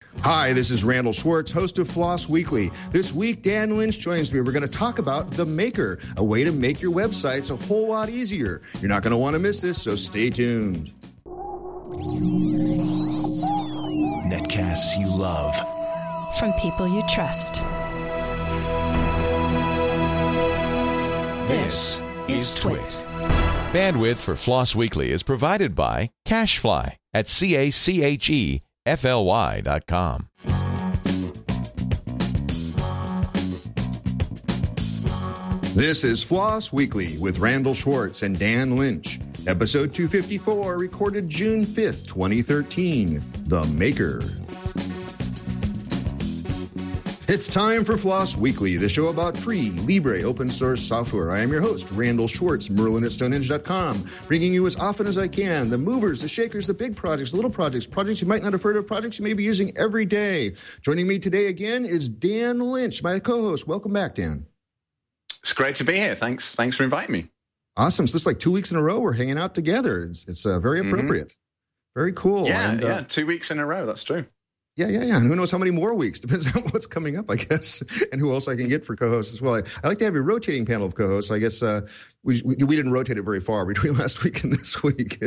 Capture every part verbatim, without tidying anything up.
Hi, this is Randall Schwartz, host of Floss Weekly. This week, Dan Lynch joins me. We're going to talk about The Maker, a way to make your websites a whole lot easier. You're not going to want to miss this, so stay tuned. Netcasts you love. From people you trust. This is Twit. Bandwidth for Floss Weekly is provided by CacheFly at C A C H E F L Y dot com. This is Floss Weekly with Randall Schwartz and Dan Lynch. Episode two fifty-four, recorded June fifth, twenty thirteen. The Maker. It's time for Floss Weekly, the show about free, libre, open source software. I am your host, Randall Schwartz, Merlin at Stonehenge dot com, bringing you as often as I can the movers, the shakers, the big projects, the little projects, projects you might not have heard of, projects you may be using every day. Joining me today again is Dan Lynch, my co-host. Welcome back, Dan. It's great to be here. Thanks. Thanks for inviting me. Awesome. So this is like two weeks in a row we're hanging out together. It's, it's uh, very appropriate. Mm-hmm. Very cool. Yeah, and, uh, yeah. Two weeks in a row. That's true. Yeah, yeah, yeah. And who knows how many more weeks? Depends on what's coming up, I guess, and who else I can get for co-hosts as well. I, I like to have a rotating panel of co-hosts. I guess uh, we, we we didn't rotate it very far between last week and this week.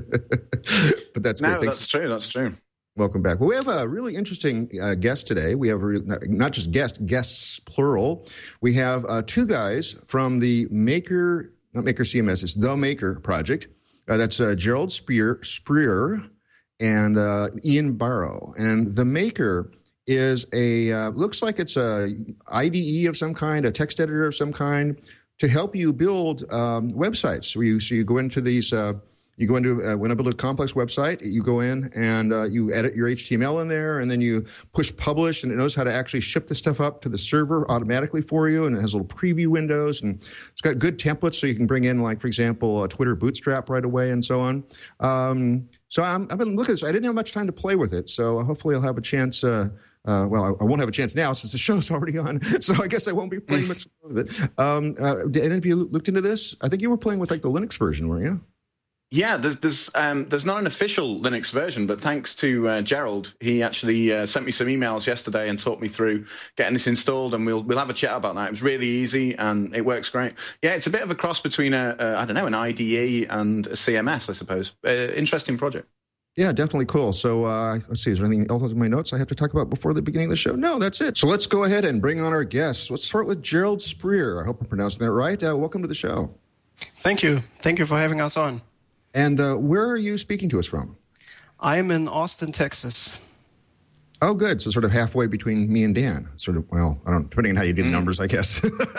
But that's no, good. that's true. That's true. Welcome back. Well, we have a really interesting uh, guest today. We have a, not just guest, guests plural. We have uh, two guys from the Maker, not Maker C M S, it's The Maker project. Uh, that's uh, Gerald Spreer, Spreer and uh, Ian Barrow. And The Maker is a, uh, looks like it's a I D E of some kind, a text editor of some kind, to help you build um, websites. So you, so you go into these, uh, you go into, uh, when I build a complex website, you go in and uh, you edit your H T M L in there, and then you push publish, and it knows how to actually ship the stuff up to the server automatically for you, and it has little preview windows, and it's got good templates so you can bring in, like, for example, a Twitter Bootstrap right away and so on. Um, so I'm, I've been looking at this. I didn't have much time to play with it, so hopefully I'll have a chance. Uh, uh, well, I, I won't have a chance now since the show's already on, so I guess I won't be playing much with it. Um, uh, did any of you looked into this? I think you were playing with, like, the Linux version, weren't you? Yeah, there's there's um, there's not an official Linux version, but thanks to uh, Gerald, he actually uh, sent me some emails yesterday and talked me through getting this installed, and we'll we'll have a chat about that. It was really easy and it works great. Yeah, it's a bit of a cross between a, a I don't know an I D E and a C M S, I suppose. Uh, interesting project. Yeah, definitely cool. So uh, let's see, is there anything else in my notes I have to talk about before the beginning of the show? No, that's it. So let's go ahead and bring on our guests. Let's start with Gerald Spreer. I hope I'm pronouncing that right. Uh, welcome to the show. Thank you. Thank you for having us on. And uh, where are you speaking to us from? I'm in Austin, Texas. Oh, good. So sort of halfway between me and Dan. Sort of, well, I don't know, depending on how you do the numbers, I guess.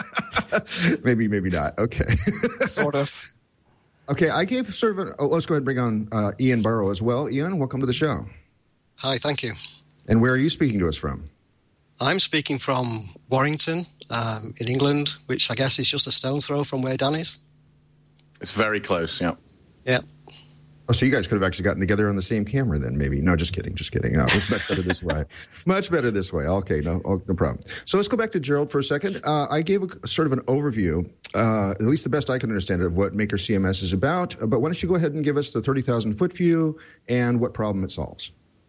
maybe, maybe not. Okay. Sort of. Okay, I gave sort of an, oh, let's go ahead and bring on uh, Ian Barrow as well. Ian, welcome to the show. Hi, thank you. And where are you speaking to us from? I'm speaking from Warrington um, in England, which I guess is just a stone throw from where Dan is. It's very close, yeah. Yeah. Oh, so you guys could have actually gotten together on the same camera then, maybe. No, just kidding, just kidding. No, it's much better this way. Much better this way. Okay, no, no problem. So let's go back to Gerald for a second. Uh, I gave a, sort of an overview, uh, at least the best I can understand it, of what Maker C M S is about. But why don't you go ahead and give us the thirty thousand foot view and what problem it solves?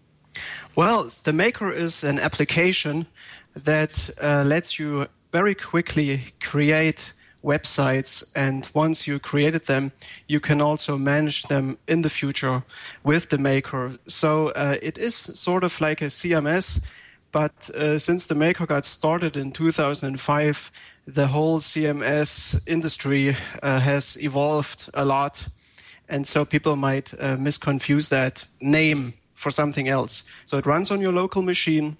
Well, the Maker is an application that uh, lets you very quickly create websites, and once you created them, you can also manage them in the future with the Maker. So uh, it is sort of like a C M S, but uh, since the Maker got started in two thousand five, the whole C M S industry uh, has evolved a lot, and so people might uh, misconfuse that name for something else. So it runs on your local machine,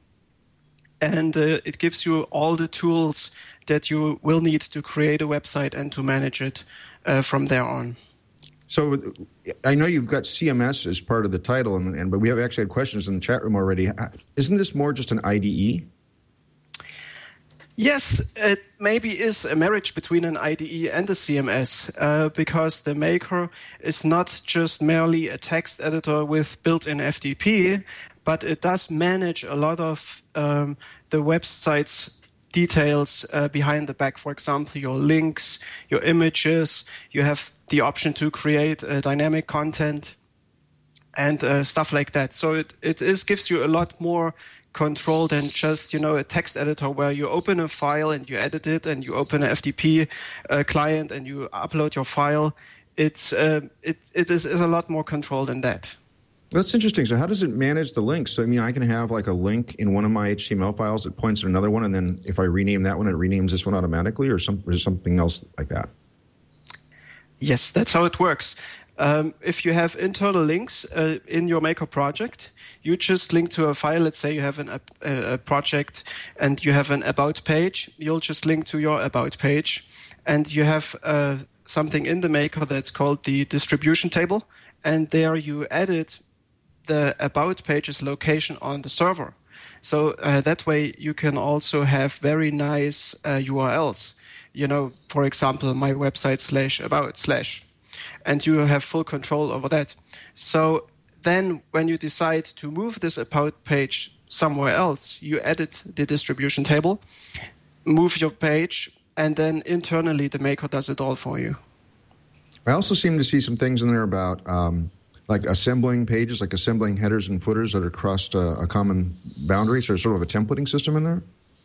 and uh, it gives you all the tools that you will need to create a website and to manage it uh, from there on. So I know you've got C M S as part of the title, and, and but we have actually had questions in the chat room already. Isn't this more just an I D E? Yes, it maybe is a marriage between an I D E and a C M S, uh, because the Maker is not just merely a text editor with built-in F T P, but it does manage a lot of um, the website's details uh, behind the back. For example, your links, your images. You have the option to create uh, dynamic content and uh, stuff like that. So it, it is gives you a lot more control than just, you know, a text editor where you open a file and you edit it, and you open an F T P uh, client and you upload your file. It's uh, it it is, is a lot more control than that. That's interesting. So how does it manage the links? So, I mean, I can have like a link in one of my H T M L files that points to another one, and then if I rename that one, it renames this one automatically, or, some, or something else like that? Yes, that's how it works. Um, if you have internal links uh, in your Maker project, you just link to a file. Let's say you have an, a, a project and you have an About page. You'll just link to your About page. And you have uh, something in the Maker that's called the distribution table. And there you edit the About page's location on the server. So uh, that way you can also have very nice uh, U R Ls. You know, for example, my website slash about slash. And you have full control over that. So then when you decide to move this About page somewhere else, you edit the distribution table, move your page, and then internally the Maker does it all for you. I also seem to see some things in there about um, like assembling pages, like assembling headers and footers that are across uh, a common boundary. So there's sort of a templating system in there?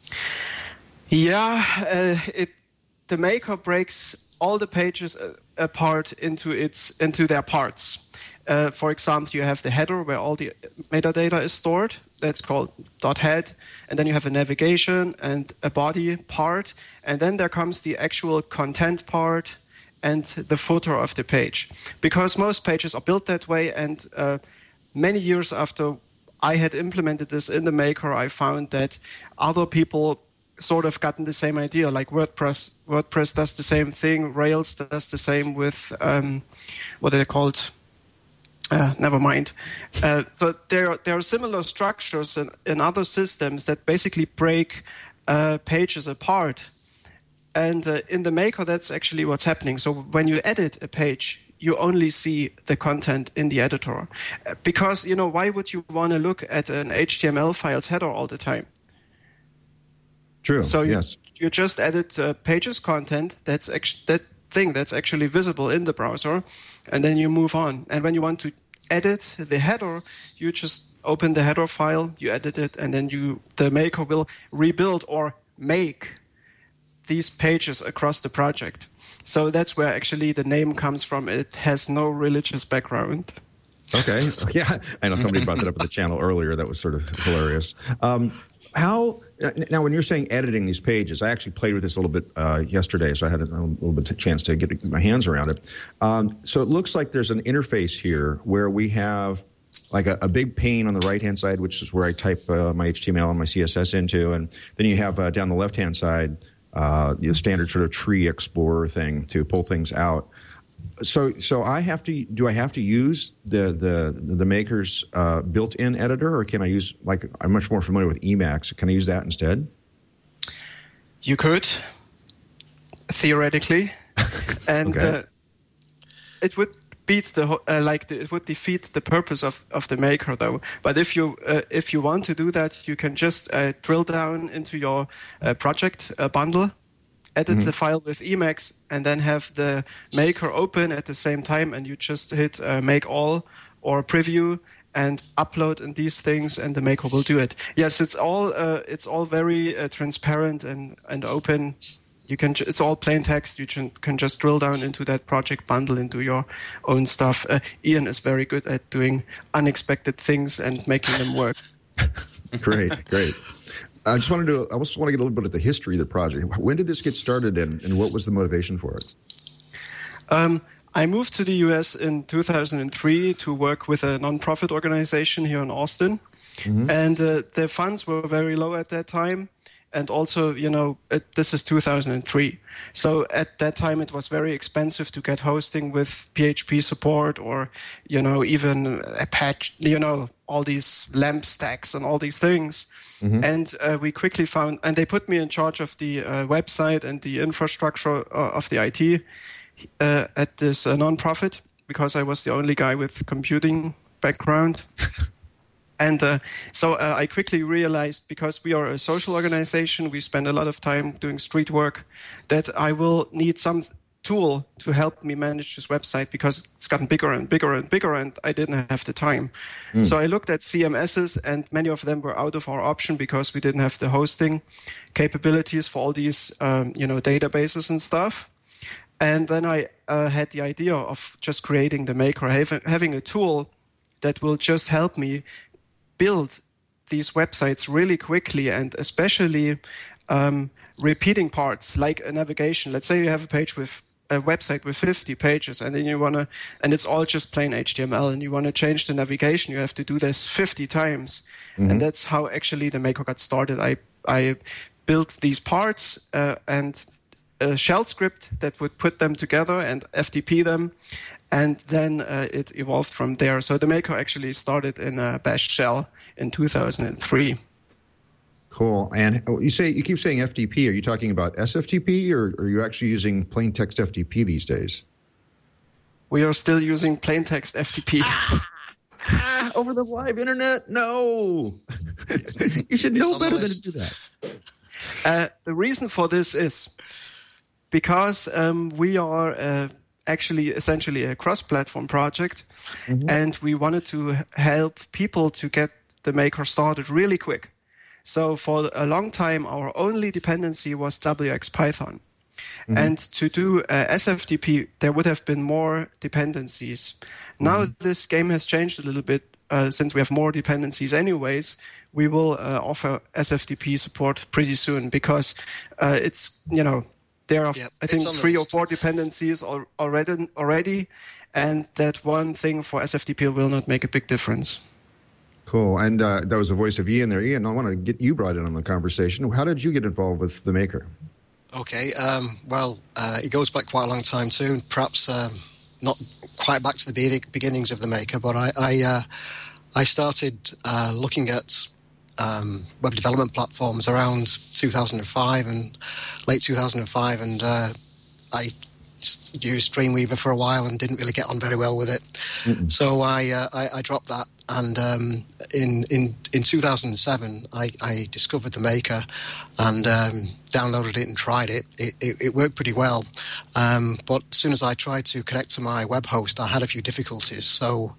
Yeah, uh, it, the Maker breaks all the pages uh, apart into its into their parts. Uh, for example, you have the header where all the metadata is stored. That's called .head. And then you have a navigation and a body part. And then there comes the actual content part and the footer of the page. Because most pages are built that way, and uh, many years after I had implemented this in the Maker, I found that other people sort of gotten the same idea, like WordPress. WordPress does the same thing. Rails does the same with, um, what are they called? Uh, never mind. Uh, so there, there are similar structures in, in other systems that basically break uh, pages apart. And uh, in the Maker, that's actually what's happening. So when you edit a page, you only see the content in the editor. Because, you know, why would you want to look at an H T M L file's header all the time? True, so you, yes. you just edit uh, pages content, that's act- that thing that's actually visible in the browser, and then you move on. And when you want to edit the header, you just open the header file, you edit it, and then you the Maker will rebuild or make these pages across the project. So that's where actually the name comes from. It has no religious background. Okay. Yeah, I know somebody brought that up in the channel earlier. That was sort of hilarious. Um, how now, when you're saying editing these pages, I actually played with this a little bit uh, yesterday, so I had a, a little bit of chance to get my hands around it. Um, so it looks like there's an interface here where we have like a, a big pane on the right-hand side, which is where I type uh, my H T M L and my C S S into, and then you have uh, down the left-hand side uh, the standard sort of tree explorer thing to pull things out. So, so I have to. Do I have to use the the the Maker's uh, built-in editor, or can I use like I'm much more familiar with Emacs? Can I use that instead? You could, theoretically, and okay. uh, it would beat the uh, like the, it would defeat the purpose of, of the Maker, though. But if you uh, if you want to do that, you can just uh, drill down into your uh, project uh, bundle. Edit mm-hmm. the file with Emacs, and then have the Maker open at the same time, and you just hit uh, make all or preview and upload in these things, and the Maker will do it. Yes, it's all uh, it's all very uh, transparent and, and open. You can ju- it's all plain text. You can, can just drill down into that project bundle and do your own stuff. Uh, Ian is very good at doing unexpected things and making them work. Great, great. I just wanted to. I just want to get a little bit of the history of the project. When did this get started, and, and what was the motivation for it? Um, I moved to the U S in two thousand three to work with a nonprofit organization here in Austin, mm-hmm. and uh, the funds were very low at that time. And also, you know, it, this is two thousand three. So at that time, it was very expensive to get hosting with P H P support, or, you know, even Apache, you know, all these LAMP stacks and all these things. Mm-hmm. And uh, we quickly found, and they put me in charge of the uh, website and the infrastructure uh, of the I T uh, at this uh, nonprofit, because I was the only guy with computing background. And uh, so uh, I quickly realized, because we are a social organization, we spend a lot of time doing street work, that I will need some tool to help me manage this website because it's gotten bigger and bigger and bigger, and I didn't have the time. Mm. So I looked at C M Ss, and many of them were out of our option because we didn't have the hosting capabilities for all these, um, you know, databases and stuff. And then I uh, had the idea of just creating the Maker, having, having a tool that will just help me build these websites really quickly, and especially um, repeating parts like a navigation. Let's say you have a page with a website with fifty pages, and then you want to, and it's all just plain H T M L, and you want to change the navigation. You have to do this fifty times, mm-hmm. and that's how actually the Maker got started. I I built these parts uh, and a shell script that would put them together and F T P them, and then uh, it evolved from there. So the Maker actually started in a Bash shell in two thousand three. Cool. And you say you keep saying F T P. Are you talking about S F T P, or are you actually using plain text F T P these days? We are still using plain text F T P. Ah, ah, over the live internet? No. You should know better than to do that. Uh, the reason for this is because um, we are uh, actually essentially a cross-platform project, mm-hmm. and we wanted to help people to get the Maker started really quick. So for a long time, our only dependency was W X Python. Mm-hmm. And to do uh, S F T P, there would have been more dependencies. Mm-hmm. Now this game has changed a little bit uh, since we have more dependencies anyways. We will uh, offer S F T P support pretty soon because uh, it's, you know, there are, yep, I think, three or four dependencies al- already, already, and that one thing for S F T P will not make a big difference. Cool. And uh, that was the voice of Ian there. Ian, I want to get you brought in on the conversation. How did you get involved with the Maker? Okay. Um, well, uh, it goes back quite a long time too. Perhaps um, not quite back to the be- beginnings of the Maker, but I I, uh, I started uh, looking at um, web development platforms around two thousand five and late two thousand five, and uh, I used Dreamweaver for a while and didn't really get on very well with it. Mm-mm. So I, uh, I I dropped that. And um, in, in in two thousand seven, I, I discovered the Maker and um, downloaded it and tried it. It, it, it worked pretty well. Um, but as soon as I tried to connect to my web host, I had a few difficulties. So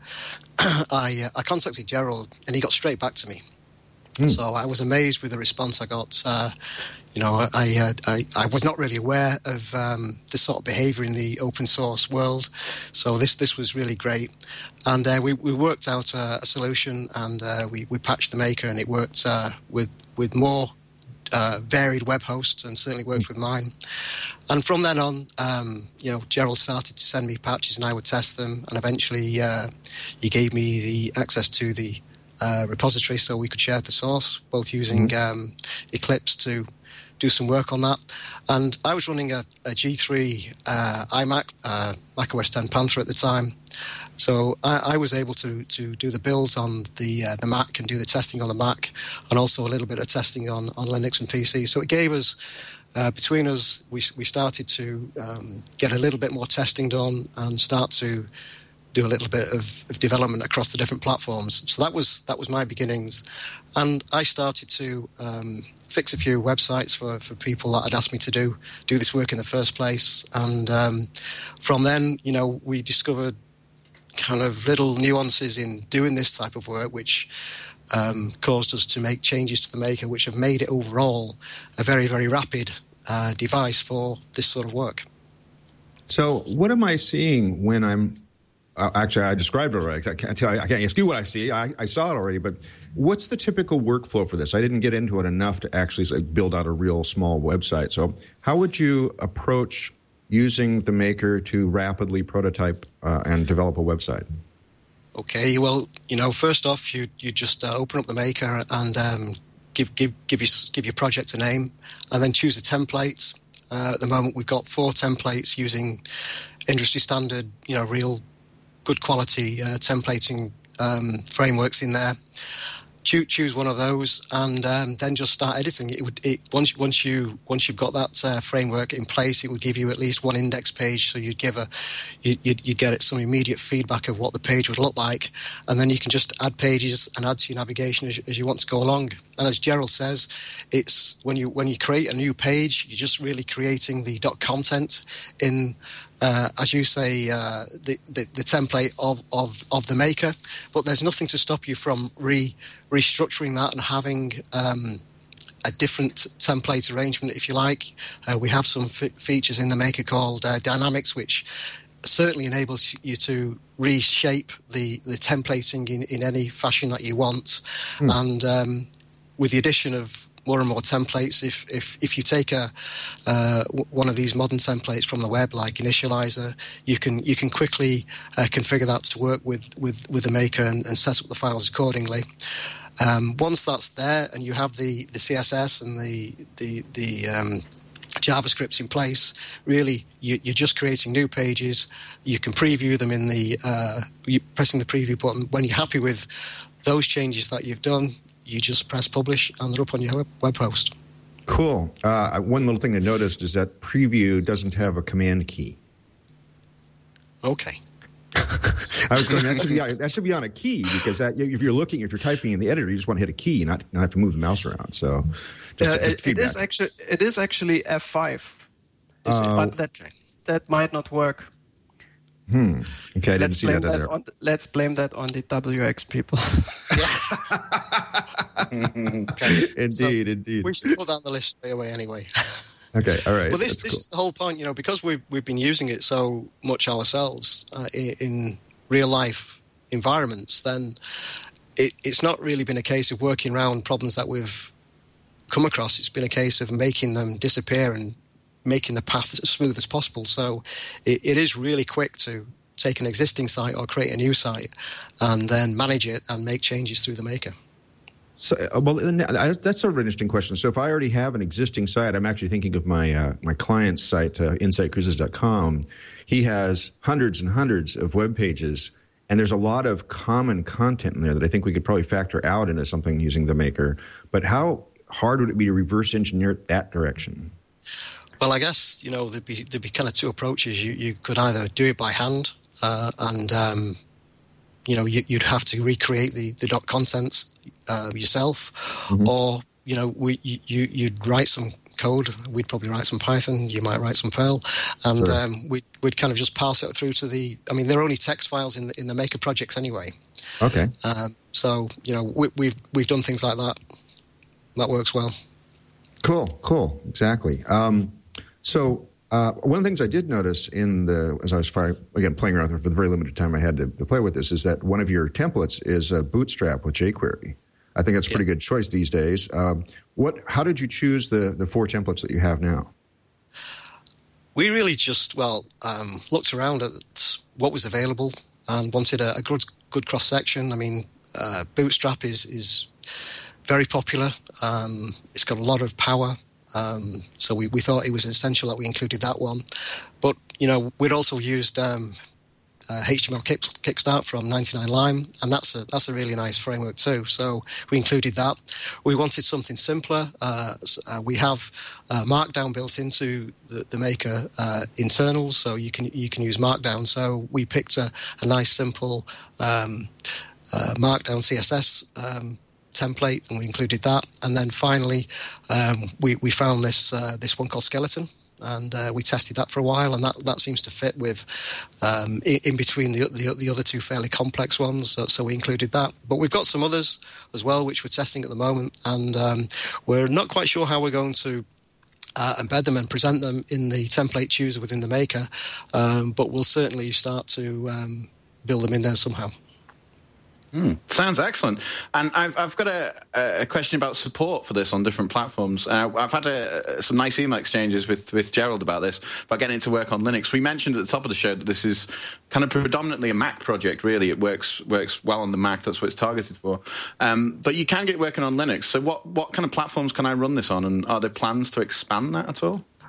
I, uh, I contacted Gerald, and he got straight back to me. Mm. So I was amazed with the response I got. Uh, You know, I, uh, I I was not really aware of um, this sort of behaviour in the open source world, so this this was really great. And uh, we we worked out a, a solution, and uh, we we patched the Maker, and it worked uh, with with more uh, varied web hosts, and certainly worked with mine. And from then on, um, you know, Gerald started to send me patches, and I would test them, and eventually uh, he gave me the access to the uh, repository, so we could share the source, both using mm-hmm. um, Eclipse to do some work on that. And I was running a, a G three uh, iMac, uh, macOS ten Panther at the time. So I, I was able to to do the builds on the uh, the Mac and do the testing on the Mac, and also a little bit of testing on, on Linux and P C. So it gave us, uh, between us, we we started to um, get a little bit more testing done and start to do a little bit of, of development across the different platforms. So that was that was my beginnings. And I started to um, fix a few websites for, for people that had asked me to do do this work in the first place. And um, from then, you know, we discovered kind of little nuances in doing this type of work, which um, caused us to make changes to the Maker, which have made it overall a very, very rapid uh, device for this sort of work. So what am I seeing when I'm Uh, actually, I described it already. I can't tell you, I can't ask you what I see. I, I saw it already. But what's the typical workflow for this? I didn't get into it enough to actually like, build out a real small website. So how would you approach using the Maker to rapidly prototype uh, and develop a website? Okay, well, you know, first off, you you just uh, open up the Maker and um, give give give your give your project a name, and then choose a template. Uh, at the moment, we've got four templates using industry standard, you know, real good quality uh, templating um, frameworks in there. choose, choose one of those, and um, then just start editing. It would it, once once you once you've got that uh, framework in place, it would give you at least one index page, so you'd give a you, you'd, you'd get some immediate feedback of what the page would look like, and then you can just add pages and add to your navigation as, as you want to go along. And as Gerald says, it's when you when you create a new page, you're just really creating the dot content in. Uh, as you say, uh, the, the, the template of, of, of the maker, but there's nothing to stop you from re, restructuring that and having um, a different template arrangement, if you like. Uh, we have some f- features in the maker called uh, Dynamics, which certainly enables you to reshape the, the templating in, in any fashion that you want. Mm. And um, with the addition of more and more templates. If if if you take a uh, one of these modern templates from the web, like Initializer, you can you can quickly uh, configure that to work with with, with the maker and, and set up the files accordingly. Um, once that's there, and you have the, the C S S and the the the um, JavaScript in place, really you, you're just creating new pages. You can preview them in the uh, you pressing the preview button. When you're happy with those changes that you've done, you just press publish and they're up on your web, web post. Cool. Uh, one little thing I noticed is that preview doesn't have a command key. Okay. I was going, that should, be, that should be on a key, because that, if you're looking, if you're typing in the editor, you just want to hit a key, not, not have to move the mouse around. So just, uh, just it, feedback. It is actually, it is actually F five, uh, but that, that might not work. Hmm. Okay, I didn't let's see blame that, that on, let's blame that on the W X people. Okay. Indeed, so indeed. We should go down the list straight away anyway. Okay, all right. Well, this, That's this cool. is the whole point, you know, because we've, we've been using it so much ourselves uh, in, in real-life environments, then it, it's not really been a case of working around problems that we've come across. It's been a case of making them disappear and making the path as smooth as possible. So it, it is really quick to take an existing site or create a new site and then manage it and make changes through the maker. So, uh, well, that's sort of an interesting question. So if I already have an existing site, I'm actually thinking of my uh, my client's site, uh, insight cruises dot com. He has hundreds and hundreds of web pages, and there's a lot of common content in there that I think we could probably factor out into something using the maker. But how hard would it be to reverse engineer it that direction? Well, I guess, you know, there'd be, there'd be kind of two approaches. You, you could either do it by hand uh, and, um, you know, you, you'd have to recreate the, the dot content uh, yourself, mm-hmm. or, you know, we, you, you'd write some code. We'd probably write some Python. You might write some Perl. And sure. um, we'd, we'd kind of just pass it through to the, I mean, they're only text files in the, in the Maker projects anyway. Okay. Um, so, you know, we, we've, we've done things like that. That works well. Cool, cool. Exactly. Um, So uh, one of the things I did notice in the, as I was fire, again playing around with it for the very limited time I had to, to play with this, is that one of your templates is a Bootstrap with jQuery. I think that's a pretty good choice these days. Um, what? How did you choose the, the four templates that you have now? We really just, well, um, looked around at what was available and wanted a, a good good cross-section. I mean, uh, Bootstrap is, is very popular. Um, it's got a lot of power. Um, so we, we thought it was essential that we included that one. But, you know, we'd also used um, uh, H T M L kick, Kickstart from ninety-nine Lime, and that's a, that's a really nice framework too. So we included that. We wanted something simpler. Uh, uh, we have uh, Markdown built into the, the Maker uh, internals, so you can you can use Markdown. So we picked a, a nice, simple um, uh, Markdown C S S um template, and we included that. And then finally, um, we, we found this uh, this one called Skeleton, and uh, we tested that for a while, and that, that seems to fit with um, in, in between the, the the other two fairly complex ones, so, so we included that. But we've got some others as well, which we're testing at the moment, and um, we're not quite sure how we're going to uh, embed them and present them in the template chooser within the Maker, um, but we'll certainly start to um, build them in there somehow. Mm, sounds excellent. And I've, I've got a, a question about support for this on different platforms. Uh, I've had a, some nice email exchanges with, with Gerald about this, about getting it to work on Linux. We mentioned at the top of the show that this is kind of predominantly a Mac project, really. It works works well on the Mac. That's what it's targeted for. Um, but you can get it working on Linux. So what, what kind of platforms can I run this on? And are there plans to expand that at all?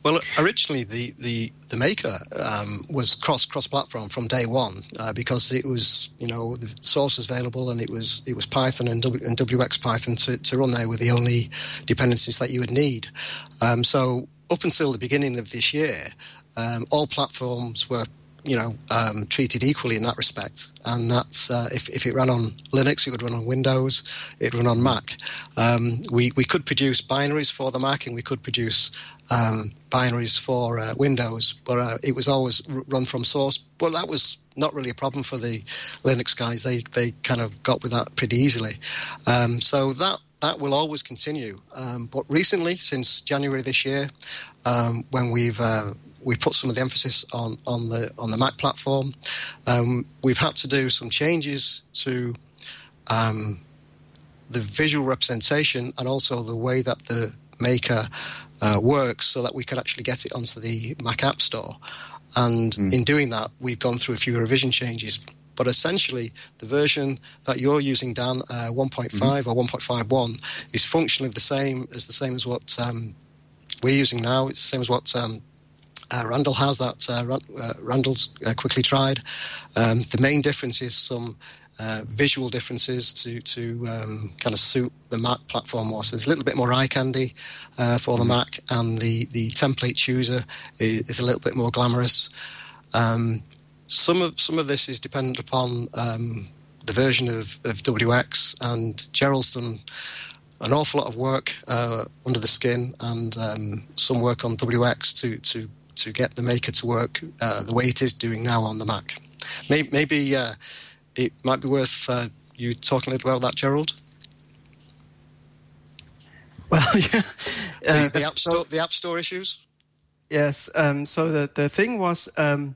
Well, originally the the the Maker um, was cross cross platform from day one uh, because it was, you know, the source was available, and it was it was Python and, w, and W X Python to, to run there were the only dependencies that you would need. Um, so up until the beginning of this year, um, all platforms were, you know, um, treated equally in that respect. And that's, uh, if, if it ran on Linux, it would run on Windows, it would run on Mac. Um, we, we could produce binaries for the Mac, and we could produce um, binaries for uh, Windows, but uh, it was always r- run from source. But that was not really a problem for the Linux guys. They they kind of got with that pretty easily. Um, so that that will always continue. Um, but recently, since January this year, um, when we've uh, we put some of the emphasis on, on the on the Mac platform, um, we've had to do some changes to um, the visual representation and also the way that the Maker uh, works, so that we can actually get it onto the Mac App Store. And mm. in doing that, we've gone through a few revision changes. But essentially, the version that you're using, Dan, uh, one point five mm-hmm. or one point five one, is functionally the same as the same as what um, we're using now. It's the same as what um, uh, Randall has. That uh, uh, Randall's uh, quickly tried. Um, the main difference is some uh, visual differences to to um, kind of suit the Mac platform more. So there's a little bit more eye candy uh, for mm-hmm. the Mac, and the the template chooser is, is a little bit more glamorous. Um, Some of some of this is dependent upon um, the version of, of W X, and Gerald's done an awful lot of work uh, under the skin, and um, some work on W X to to, to get the Maker to work uh, the way it is doing now on the Mac. Maybe, maybe uh, it might be worth uh, you talking a little about that, Gerald. Well, yeah, uh, the, the app store, the App Store issues. Yes. Um, so the the thing was. Um,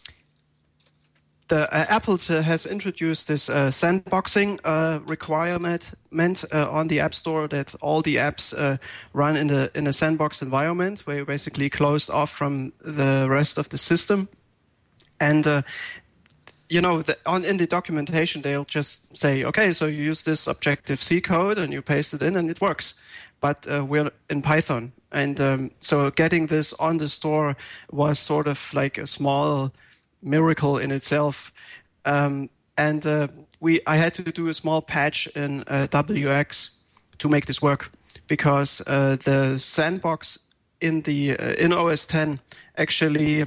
The, uh, Apple uh, has introduced this uh, sandboxing uh, requirement meant, uh, on the App Store, that all the apps uh, run in the in a sandbox environment where you're basically closed off from the rest of the system. And uh, you know, the, on in the documentation, they'll just say, okay, so you use this Objective-C code and you paste it in and it works. But uh, we're in Python, and um, so getting this on the store was sort of like a small miracle in itself, um, and uh, we I had to do a small patch in uh, W X to make this work, because uh, the sandbox in the uh, in O S ten actually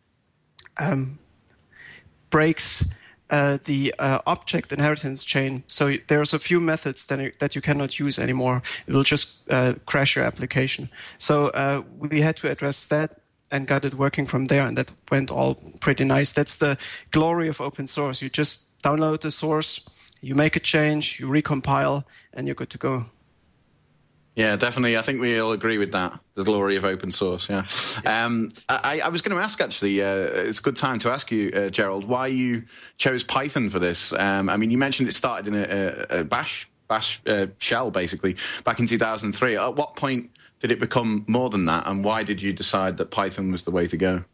um, breaks uh, the uh, object inheritance chain. So there's a few methods that you, that you cannot use anymore. It will just uh, crash your application. So uh, we had to address that and got it working from there, and that went all pretty nice. That's the glory of open source. You just download the source, you make a change, you recompile, and you're good to go. Yeah, definitely. I think we all agree with that, the glory of open source, yeah. Um, I, I was going to ask, actually, uh, it's a good time to ask you, uh, Gerald, why you chose Python for this. Um, I mean, you mentioned it started in a, a, a bash, bash uh, shell, basically, back in two thousand three. At what point did it become more than that, and why did you decide that Python was the way to go?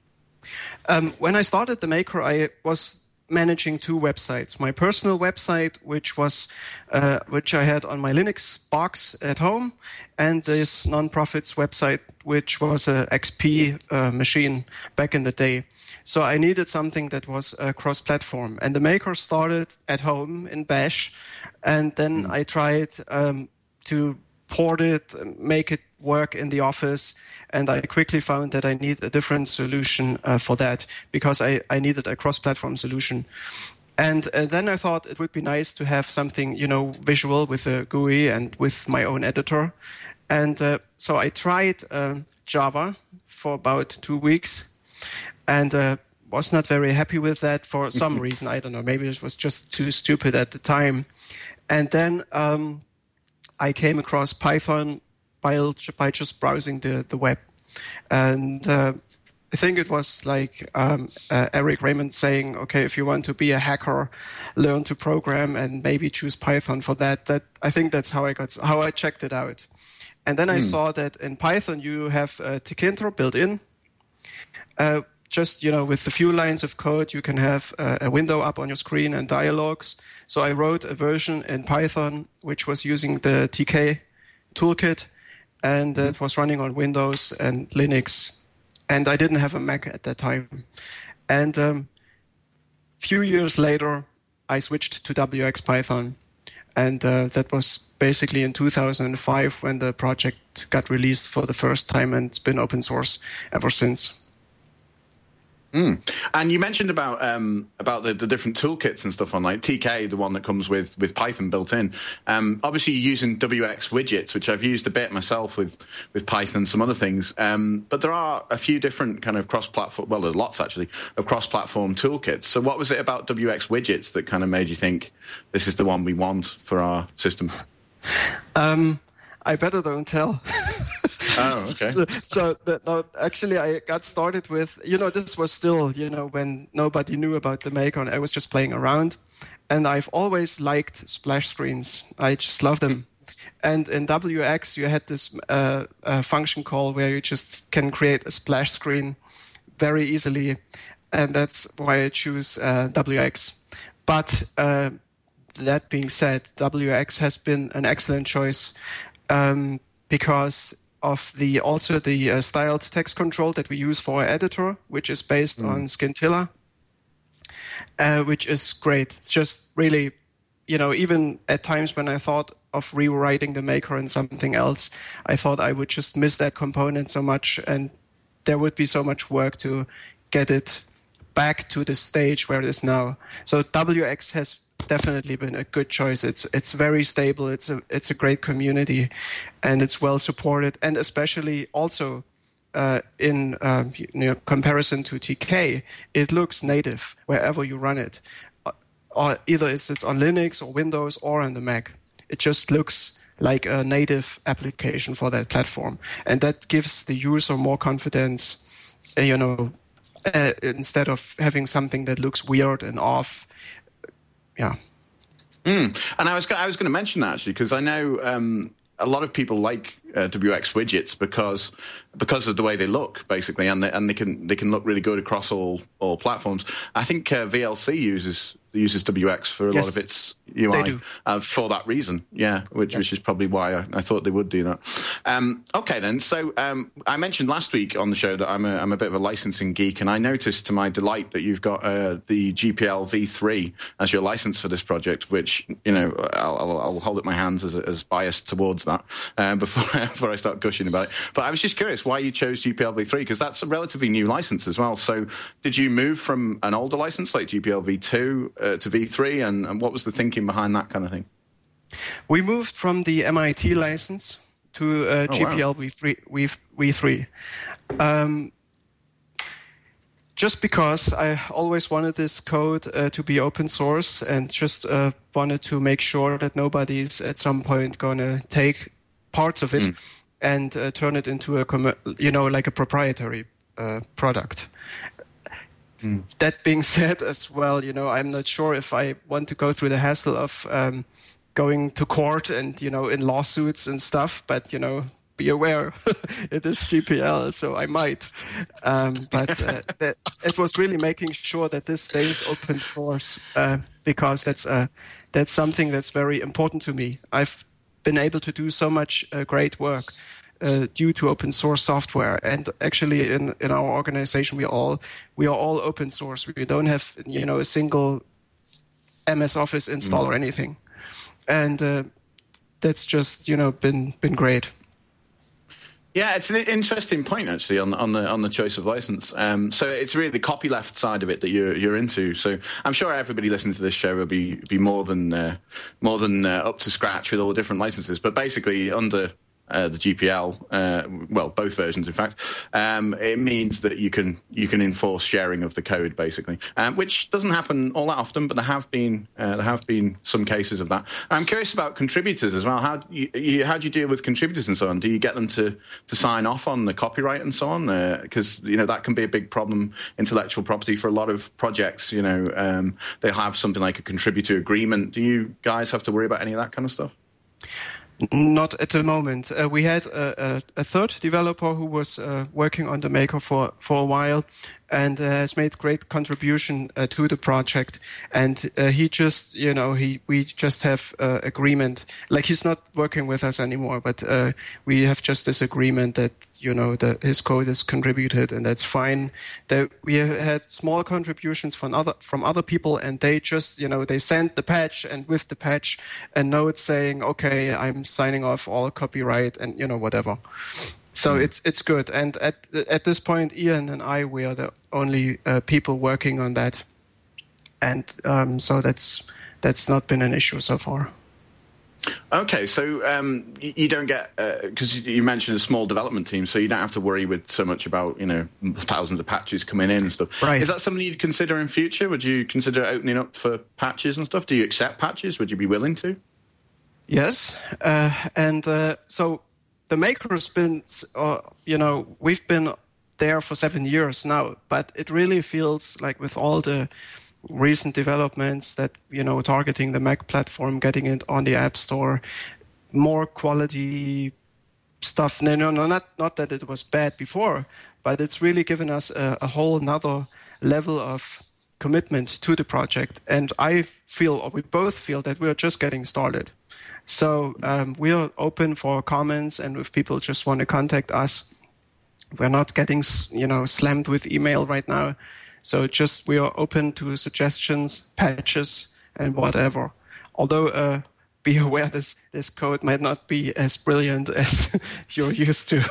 Um, when I started the Maker, I was managing two websites. My personal website, which was uh, which I had on my Linux box at home, and this nonprofit's website, which was a X P uh, machine back in the day. So I needed something that was uh, cross-platform, and the Maker started at home in Bash, and then mm. I tried um, to port it, make it work in the office, and I quickly found that I need a different solution uh, for that, because I, I needed a cross-platform solution. And uh, then I thought it would be nice to have something, you know, visual with a G U I and with my own editor. And uh, so I tried uh, Java for about two weeks and uh, was not very happy with that for some reason. I don't know, maybe it was just too stupid at the time. And then um, I came across Python by, by just browsing the, the web. And uh, I think it was like um, uh, Eric Raymond saying, okay, if you want to be a hacker, learn to program and maybe choose Python for that. That I think that's how I got, how I checked it out. And then I hmm. saw that in Python you have uh, Tkinter built in. Uh, just, you know, with a few lines of code, you can have uh, a window up on your screen and dialogues. So I wrote a version in Python which was using the T K toolkit, and uh, it was running on Windows and Linux, and I didn't have a Mac at that time. And a um, few years later, I switched to W X Python, and uh, that was basically in two thousand five when the project got released for the first time, and it's been open source ever since. Mm. And you mentioned about um, about the, the different toolkits and stuff on, like T K, the one that comes with, with Python built in. Um, obviously, you're using W X widgets, which I've used a bit myself with, with Python, some other things. Um, but there are a few different kind of cross-platform, well, there are lots actually, of cross-platform toolkits. So what was it about W X widgets that kind of made you think this is the one we want for our system? Um, I better don't tell. Oh, okay. So, but no, actually, I got started with, you know, this was still, you know, when nobody knew about the Maker, and I was just playing around. And I've always liked splash screens. I just love them. And in W X, you had this uh, uh, function call where you just can create a splash screen very easily. And that's why I choose uh, W X. But uh, that being said, W X has been an excellent choice um, because of the also the uh, styled text control that we use for our editor, which is based mm. on Scintilla, uh, which is great. It's just really, you know, even at times when I thought of rewriting the Maker in something else, I thought I would just miss that component so much, and there would be so much work to get it back to the stage where it is now. So W X has definitely been a good choice. It's it's very stable. It's a it's a great community, and it's well supported. And especially also uh, in uh, you know, comparison to T K, it looks native wherever you run it. Uh, or either it's it's on Linux or Windows or on the Mac. It just looks like a native application for that platform, and that gives the user more confidence. Uh, you know, uh, instead of having something that looks weird and off. Yeah. Mm. And I was I was going to mention that actually, because I know um, a lot of people like uh, W X widgets because because of the way they look, basically, and they, and they can they can look really good across all all platforms. I think uh, V L C uses uses W X for a yes, lot of its U I uh, for that reason. Yeah, which yes. which is probably why I, I thought they would do that. Um, okay, then. So um, I mentioned last week on the show that I'm a I'm a bit of a licensing geek, and I noticed to my delight that you've got uh, the G P L v three as your license for this project, which, you know, I'll, I'll, I'll hold up my hands as as biased towards that uh, before before I start gushing about it. But I was just curious why you chose G P L v three, because that's a relatively new license as well. So did you move from an older license like G P L v two uh, to v three, and, and what was the thinking behind that kind of thing? We moved from the M I T license to uh, oh, G P L v three. Wow. v three. Um, just because I always wanted this code uh, to be open source, and just uh, wanted to make sure that nobody's at some point going to take parts of it mm. and uh, turn it into a, you know, like a proprietary uh, product. Mm. That being said as well, you know, I'm not sure if I want to go through the hassle of um, going to court and, you know, in lawsuits and stuff, but, you know, be aware, it is G P L, so I might. Um, but uh, that, it was really making sure that this stays open source uh, because that's uh, that's something that's very important to me. I've been able to do so much uh, great work Uh, due to open source software, and actually in, in our organization we all we are all open source. We don't have, you know, a single M S Office install mm. or anything, and uh, that's just, you know, been been great. Yeah, it's an interesting point actually on on the on the choice of license. Um, so it's really the copyleft side of it that you're you're into. So I'm sure everybody listening to this show will be be more than uh, more than uh, up to scratch with all the different licenses. But basically under Uh, the G P L, uh, well, both versions, in fact, um, it means that you can you can enforce sharing of the code, basically, um, which doesn't happen all that often, but there have been uh, there have been some cases of that. I'm curious about contributors as well. How do you, you how do you deal with contributors and so on? Do you get them to to sign off on the copyright and so on? Because uh, you know that can be a big problem, intellectual property for a lot of projects. You know, um, they have something like a contributor agreement. Do you guys have to worry about any of that kind of stuff? Not at the moment. Uh, we had a, a, a third developer who was uh, working on the Maker for, for a while, and uh, has made great contribution uh, to the project. And uh, he just, you know, he we just have uh, agreement. Like he's not working with us anymore, but uh, we have just this agreement that, you know, the, his code is contributed, and that's fine. That we had small contributions from other from other people, and they just, you know, they sent the patch, and with the patch, a note saying, okay, I'm signing off all copyright, and you know, whatever. So it's it's good. And at at this point, Ian and I, we are the only uh, people working on that, and um, so that's that's not been an issue so far. Okay, so um, you don't get, because uh, you mentioned a small development team, so you don't have to worry with so much about, you know, thousands of patches coming in and stuff. Right. Is that something you'd consider in future? Would you consider opening up for patches and stuff? Do you accept patches? Would you be willing to? Yes, uh, and uh, so the Maker has been, uh, you know, we've been there for seven years now, but it really feels like with all the recent developments that, you know, targeting the Mac platform, getting it on the App Store, more quality stuff. No, no, no, not not that it was bad before, but it's really given us a, a whole another level of commitment to the project. And I feel, or we both feel, that we're just getting started. So um, we are open for comments, and if people just want to contact us, we're not getting, you know, slammed with email right now. So just we are open to suggestions, patches, and whatever. Although uh, be aware this this code might not be as brilliant as you're used to.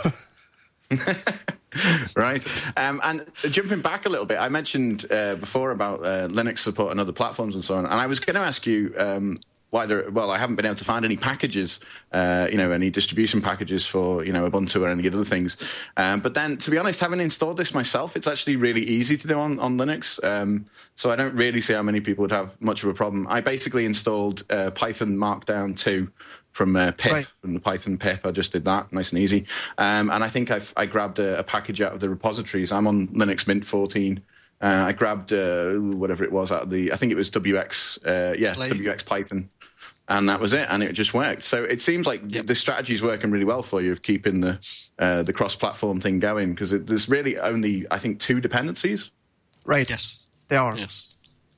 Right. Um, and jumping back a little bit, I mentioned uh, before about uh, Linux support and other platforms and so on. And I was going to ask you um, why there, well, I haven't been able to find any packages, uh, you know, any distribution packages for, you know, Ubuntu or any other things. Um, but then, to be honest, having installed this myself, it's actually really easy to do on, on Linux. Um, so I don't really see how many people would have much of a problem. I basically installed uh, Python Markdown two from uh, pip, right. from the Python pip. I just did that, nice and easy. Um, and I think I've, I grabbed a, a package out of the repositories. I'm on Linux Mint fourteen. Uh, I grabbed uh, whatever it was out of the, I think it was W X, uh, yeah, Play. W X Python. And that was it, and it just worked. So it seems like yep. the strategy is working really well for you of keeping the uh, the cross-platform thing going, because there's really only, I think, two dependencies. Right. Yes. They are. Yes.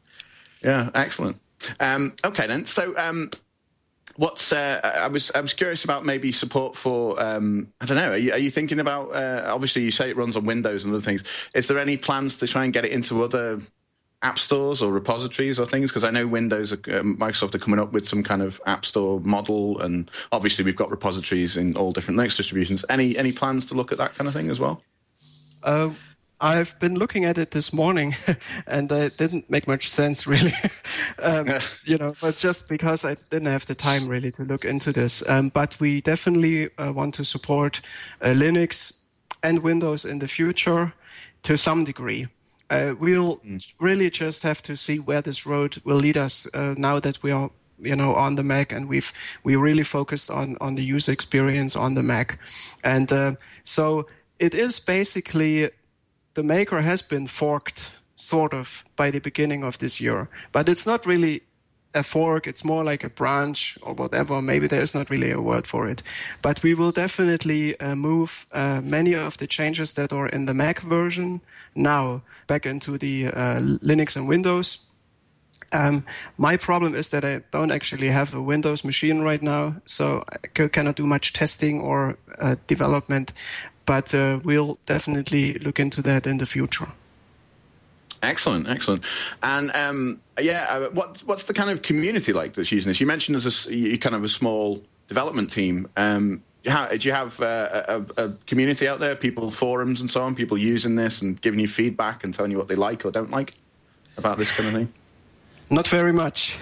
Yeah. Excellent. Um, okay then. So um, what's uh, I was I was curious about maybe support for um, I don't know. Are you, are you thinking about? Uh, obviously, you say it runs on Windows and other things. Is there any plans to try and get it into other app stores or repositories or things? Because I know Windows, are, uh, Microsoft are coming up with some kind of app store model, and obviously we've got repositories in all different Linux distributions. Any any plans to look at that kind of thing as well? Uh, I've been looking at it this morning, and it didn't make much sense really. um, you know, but just because I didn't have the time really to look into this. Um, but we definitely uh, want to support uh, Linux and Windows in the future to some degree. Uh, we'll really just have to see where this road will lead us uh, now that we are, you know, on the Mac, and we've we really focused on on the user experience on the Mac, and uh, so it is basically the Maker has been forked sort of by the beginning of this year, but it's not really a fork. It's more like a branch or whatever. Maybe there's not really a word for it, but we will definitely uh, move uh, many of the changes that are in the Mac version now back into the uh, Linux and Windows. Um, my problem is that I don't actually have a Windows machine right now, so I c- cannot do much testing or uh, development, but uh, we'll definitely look into that in the future. Excellent, excellent. And um, yeah, uh, what's what's the kind of community like that's using this? You mentioned as a you kind of a small development team. Um, how, do you have uh, a, a community out there, people, forums and so on, people using this and giving you feedback and telling you what they like or don't like about this kind of thing? Not very much.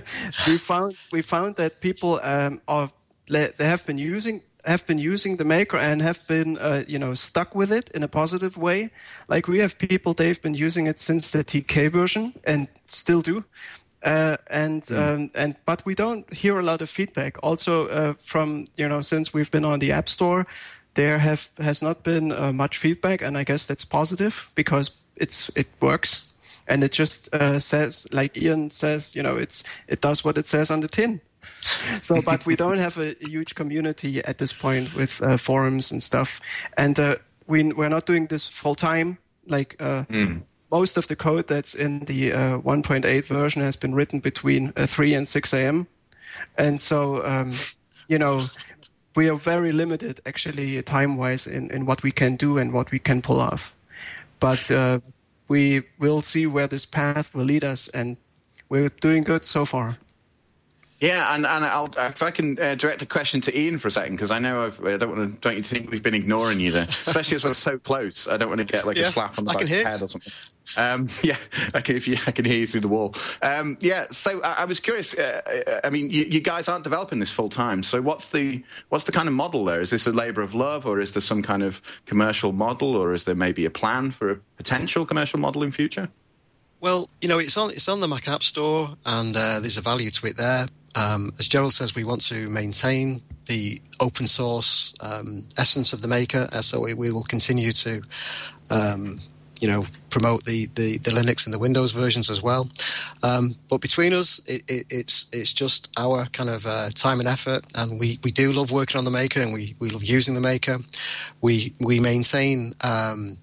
we found we found that people um, are they have been using. have been using the Maker and have been, uh, you know, stuck with it in a positive way. Like we have people, they've been using it since the T K version and still do. Uh, and mm. um, and but we don't hear a lot of feedback. Also uh, from, you know, since we've been on the App Store, there have has not been uh, much feedback, and I guess that's positive because it's it works and it just uh, says, like Ian says, you know, it's it does what it says on the tin. So, but we don't have a huge community at this point with uh, forums and stuff, and uh, we we're not doing this full time. Like uh, mm. most of the code that's in the uh, one point eight version has been written between uh, three and six a.m. And so, um, you know, we are very limited actually time-wise in, in what we can do and what we can pull off. But uh, we will see where this path will lead us, and we're doing good so far. Yeah, and, and I'll, if I can uh, direct a question to Ian for a second, because I know I've, I don't want to, don't you think we've been ignoring you there, especially as we're so close. I don't want to get like yeah, a slap on the back of the head or something. Um, yeah, I can, if you, I can hear you through the wall. Um, yeah, so I, I was curious. Uh, I mean, you, you guys aren't developing this full time, so what's the what's the kind of model there? Is this a labour of love, or is there some kind of commercial model, or is there maybe a plan for a potential commercial model in future? Well, you know, it's on it's on the Mac App Store, and uh, there's a value to it there. Um, as Gerald says, we want to maintain the open source um, essence of the Maker, uh, so we, we will continue to, um, you know, promote the, the, the Linux and the Windows versions as well. Um, but between us, it, it, it's it's just our kind of uh, time and effort, and we, we do love working on the Maker, and we, we love using the Maker. We we maintain. Um,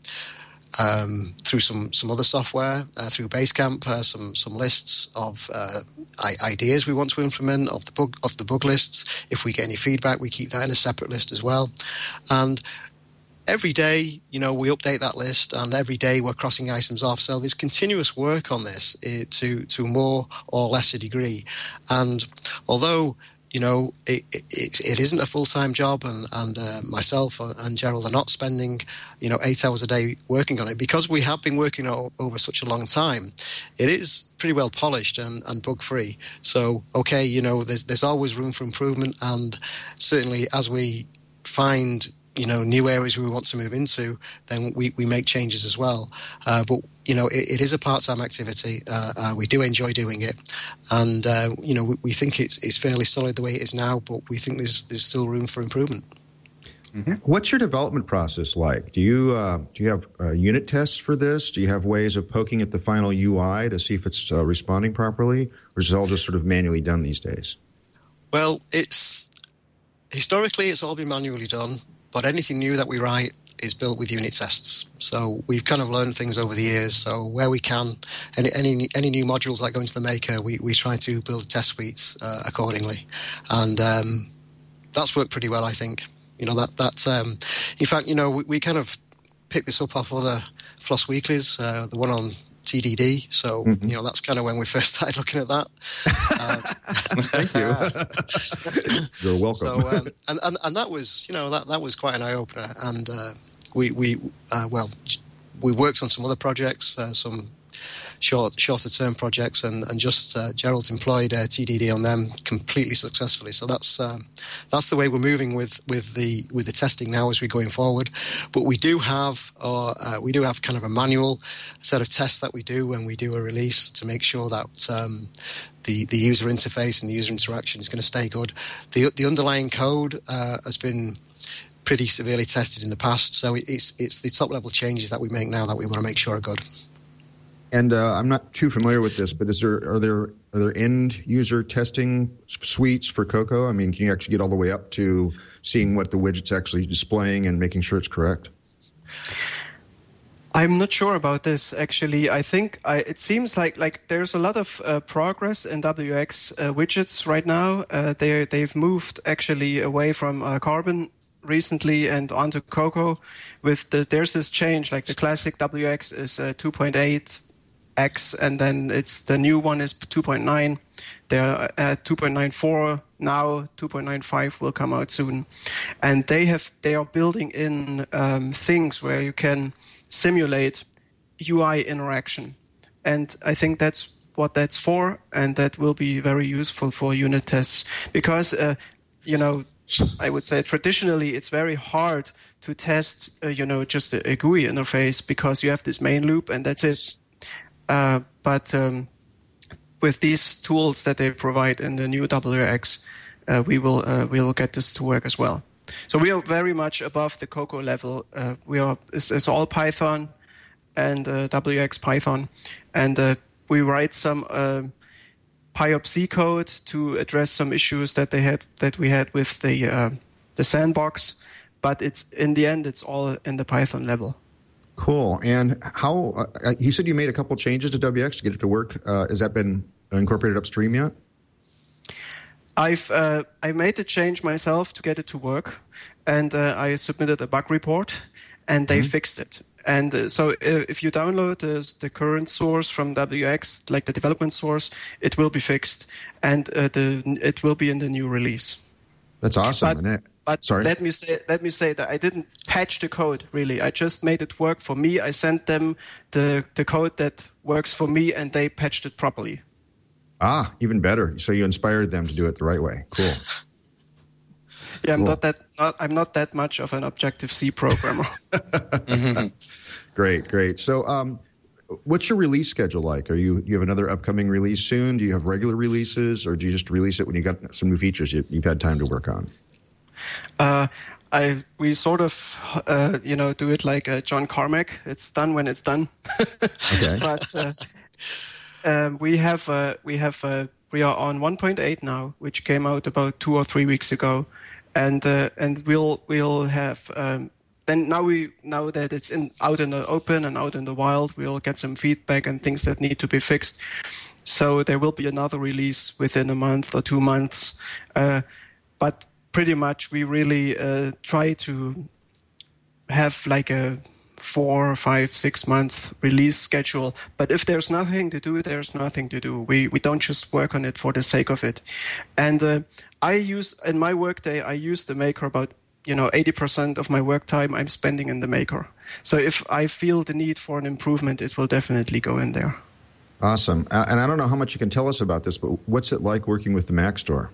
Um, through some, some other software, uh, through Basecamp, uh, some some lists of uh, I- ideas we want to implement, of the bug of the bug lists. If we get any feedback, we keep that in a separate list as well. And every day, you know, we update that list, and every day we're crossing items off. So there's continuous work on this uh, to to more or lesser degree. And although you know, it, it, it isn't a full-time job, and, and uh, myself and Gerald are not spending, you know, eight hours a day working on it. Because we have been working o- over such a long time, it is pretty well polished and, and bug-free. So, okay, you know, there's there's always room for improvement, and certainly as we find, you know, new areas we want to move into, then we, we make changes as well. Uh, but, you know, it, it is a part-time activity. Uh, uh, we do enjoy doing it. And, uh, you know, we, we think it's, it's fairly solid the way it is now, but we think there's there's still room for improvement. Mm-hmm. What's your development process like? Do you uh, do you have uh, unit tests for this? Do you have ways of poking at the final U I to see if it's uh, responding properly? Or is it all just sort of manually done these days? Well, it's historically it's all been manually done. But anything new that we write is built with unit tests. So we've kind of learned things over the years. So where we can, any any, any new modules that go into the Maker, we, we try to build test suites uh, accordingly. And um, that's worked pretty well, I think. You know, that, that um, in fact, you know, we, we kind of picked this up off other Floss Weeklies, uh, the one on T D D. So, mm-hmm. you know, that's kind of when we first started looking at that. Uh, Thank you. You're welcome. So, um, and, and, and that was, you know, that, that was quite an eye-opener. And uh, we, we uh, well, we worked on some other projects, uh, some short, shorter-term projects, and, and just uh, Gerald employed uh, T D D on them completely successfully. So that's um, that's the way we're moving with, with the with the testing now as we're going forward. But we do have uh, uh, we do have kind of a manual set of tests that we do when we do a release to make sure that um, the the user interface and the user interaction is going to stay good. The the underlying code uh, has been pretty severely tested in the past, so it's it's the top level changes that we make now that we want to make sure are good. And uh, I'm not too familiar with this, but is there are there are there end user testing suites for Cocoa? I mean, can you actually get all the way up to seeing what the widget's actually displaying and making sure it's correct? I'm not sure about this, actually. I think I, it seems like like there's a lot of uh, progress in W X uh, widgets right now. Uh, they they've moved actually away from uh, Carbon recently and onto Cocoa. With the, there's this change, like the classic W X is uh, two point eight. X, and then it's the new one is two point nine. They're at two point nine four now. two point nine five will come out soon, and they have they are building in um, things where you can simulate U I interaction, and I think that's what that's for, and that will be very useful for unit tests because uh, you know I would say traditionally it's very hard to test uh, you know just a, a G U I interface because you have this main loop and that's it. Uh, but um, with these tools that they provide in the new W X, uh, we will uh, we will get this to work as well. So we are very much above the Cocoa level. Uh, we are it's, it's all Python and uh, W X Python, and uh, we write some uh, P Y O P C code to address some issues that they had that we had with the uh, the sandbox. But it's in the end, it's all in the Python level. Cool. And how, uh, you said you made a couple changes to W X to get it to work. Uh, has that been incorporated upstream yet? I've uh, I made the change myself to get it to work, and uh, I submitted a bug report, and they mm-hmm. fixed it. And uh, so uh, if you download uh, the current source from W X, like the development source, it will be fixed, and uh, the it will be in the new release. That's awesome. But, but Sorry. let me say let me say that I didn't patch the code really. I just made it work for me. I sent them the the code that works for me, and they patched it properly. Ah, even better. So you inspired them to do it the right way. Cool. Yeah, I'm cool. not that. Not, I'm not that much of an Objective-C programmer. Great, great. So, um, what's your release schedule like? Are you you have another upcoming release soon? Do you have regular releases, or do you just release it when you got some new features you, you've had time to work on? Uh, I we sort of uh, you know do it like uh, John Carmack. It's done when it's done. Okay. But uh, um, we have uh, we have uh, we are on one point eight now, which came out about two or three weeks ago, and uh, and we'll we'll have. Um, Then now we now that it's in out in the open and out in the wild, we'll get some feedback and things that need to be fixed. So there will be another release within a month or two months. Uh, but pretty much we really uh, try to have like a four, five, six month release schedule. But if there's nothing to do, there's nothing to do. We we don't just work on it for the sake of it. And uh, I use in my workday, I use the Maker about. You know, eighty percent of my work time I'm spending in the Maker. So if I feel the need for an improvement, it will definitely go in there. Awesome. Uh, and I don't know how much you can tell us about this, but what's it like working with the Mac Store?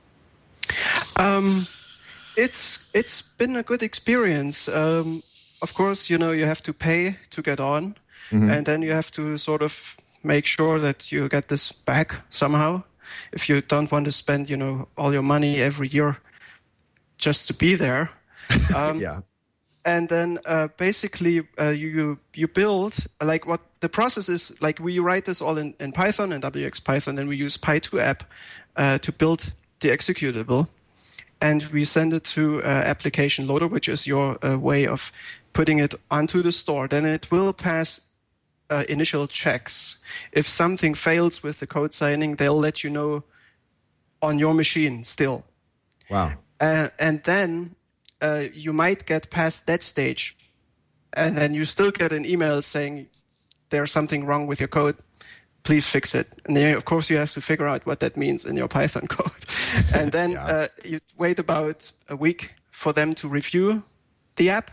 Um, it's it's been a good experience. Um, of course, you know, you have to pay to get on, mm-hmm. and then you have to sort of make sure that you get this back somehow. If you don't want to spend, you know, all your money every year just to be there. Um, yeah. And then uh, basically uh, you you build, like what the process is, like we write this all in, in Python and W X Python, and we use Py two app uh, to build the executable. And we send it to uh, application loader, which is your uh, way of putting it onto the store. Then it will pass uh, initial checks. If something fails with the code signing, they'll let you know on your machine still. Wow. Uh, and then uh, you might get past that stage, and then you still get an email saying there's something wrong with your code. Please fix it. And then, of course, you have to figure out what that means in your Python code. And then yeah. uh, you wait about a week for them to review the app,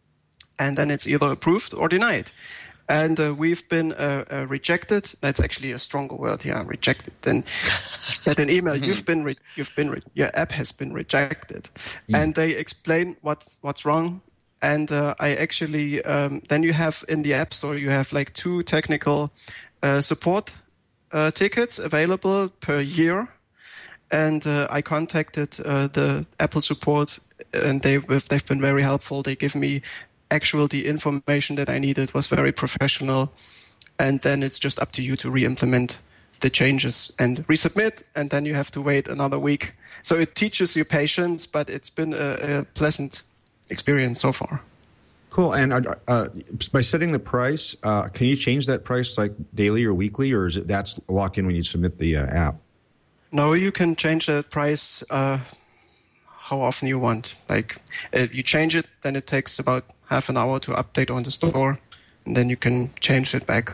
and then it's either approved or denied. And uh, we've been uh, uh, rejected. That's actually a stronger word here, rejected. Then get an email. You've been, re- you've been, re- your app has been rejected, yeah. and they explain what's what's wrong. And uh, I actually um, then you have in the App Store you have like two technical uh, support uh, tickets available per year. And uh, I contacted uh, the Apple support, and they they've been very helpful. They give me actual the information that I needed, was very professional, and then it's just up to you to re-implement the changes and resubmit, and then you have to wait another week. So it teaches you patience, but it's been a, a pleasant experience so far. Cool. And uh, by setting the price, uh, can you change that price like daily or weekly, or is it that's locked in when you submit the uh, app? No, you can change the price uh, how often you want. Like if you change it, then it takes about half an hour to update on the store, and then you can change it back.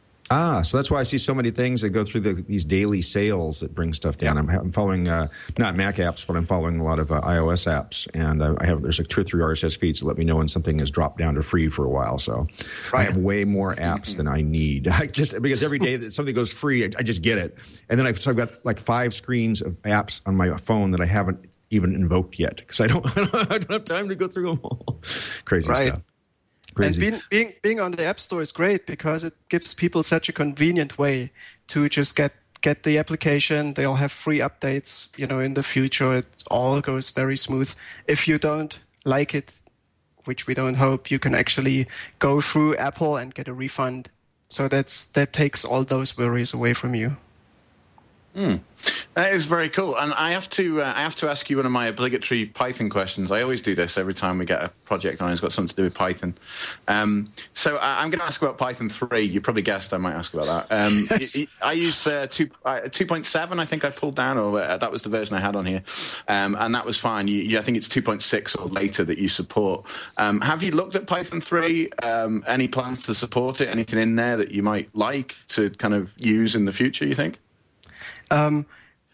Ah, so that's why I see so many things that go through the, these daily sales that bring stuff down. I'm, I'm following uh, not Mac apps, but I'm following a lot of uh, iOS apps, and uh, I have there's like two or three R S S feeds that let me know when something has dropped down to free for a while. So right. I have way more apps than I need. I just because every day that something goes free, I, I just get it, and then I've, so I've got like five screens of apps on my phone that I haven't even invoked yet because I don't I don't have time to go through them all. Crazy right. stuff. Crazy. And being, being being on the App Store is great because it gives people such a convenient way to just get, get the application. They'll have free updates, you know, in the future. It all goes very smooth. If you don't like it, which we don't hope, you can actually go through Apple and get a refund. So that's that takes all those worries away from you. Mm. That is very cool, and I have to uh, I have to ask you one of my obligatory Python questions. I always do this every time we get a project on. It's got something to do with Python. Um, so I, I'm going to ask about Python three. You probably guessed I might ask about that. Um, I, I use uh, two uh, two point seven. I think I pulled down, or uh, that was the version I had on here, um, and that was fine. You, you, I think it's two point six or later that you support. Um, have you looked at Python three? Um, any plans to support it? Anything in there that you might like to kind of use in the future? You think? Um,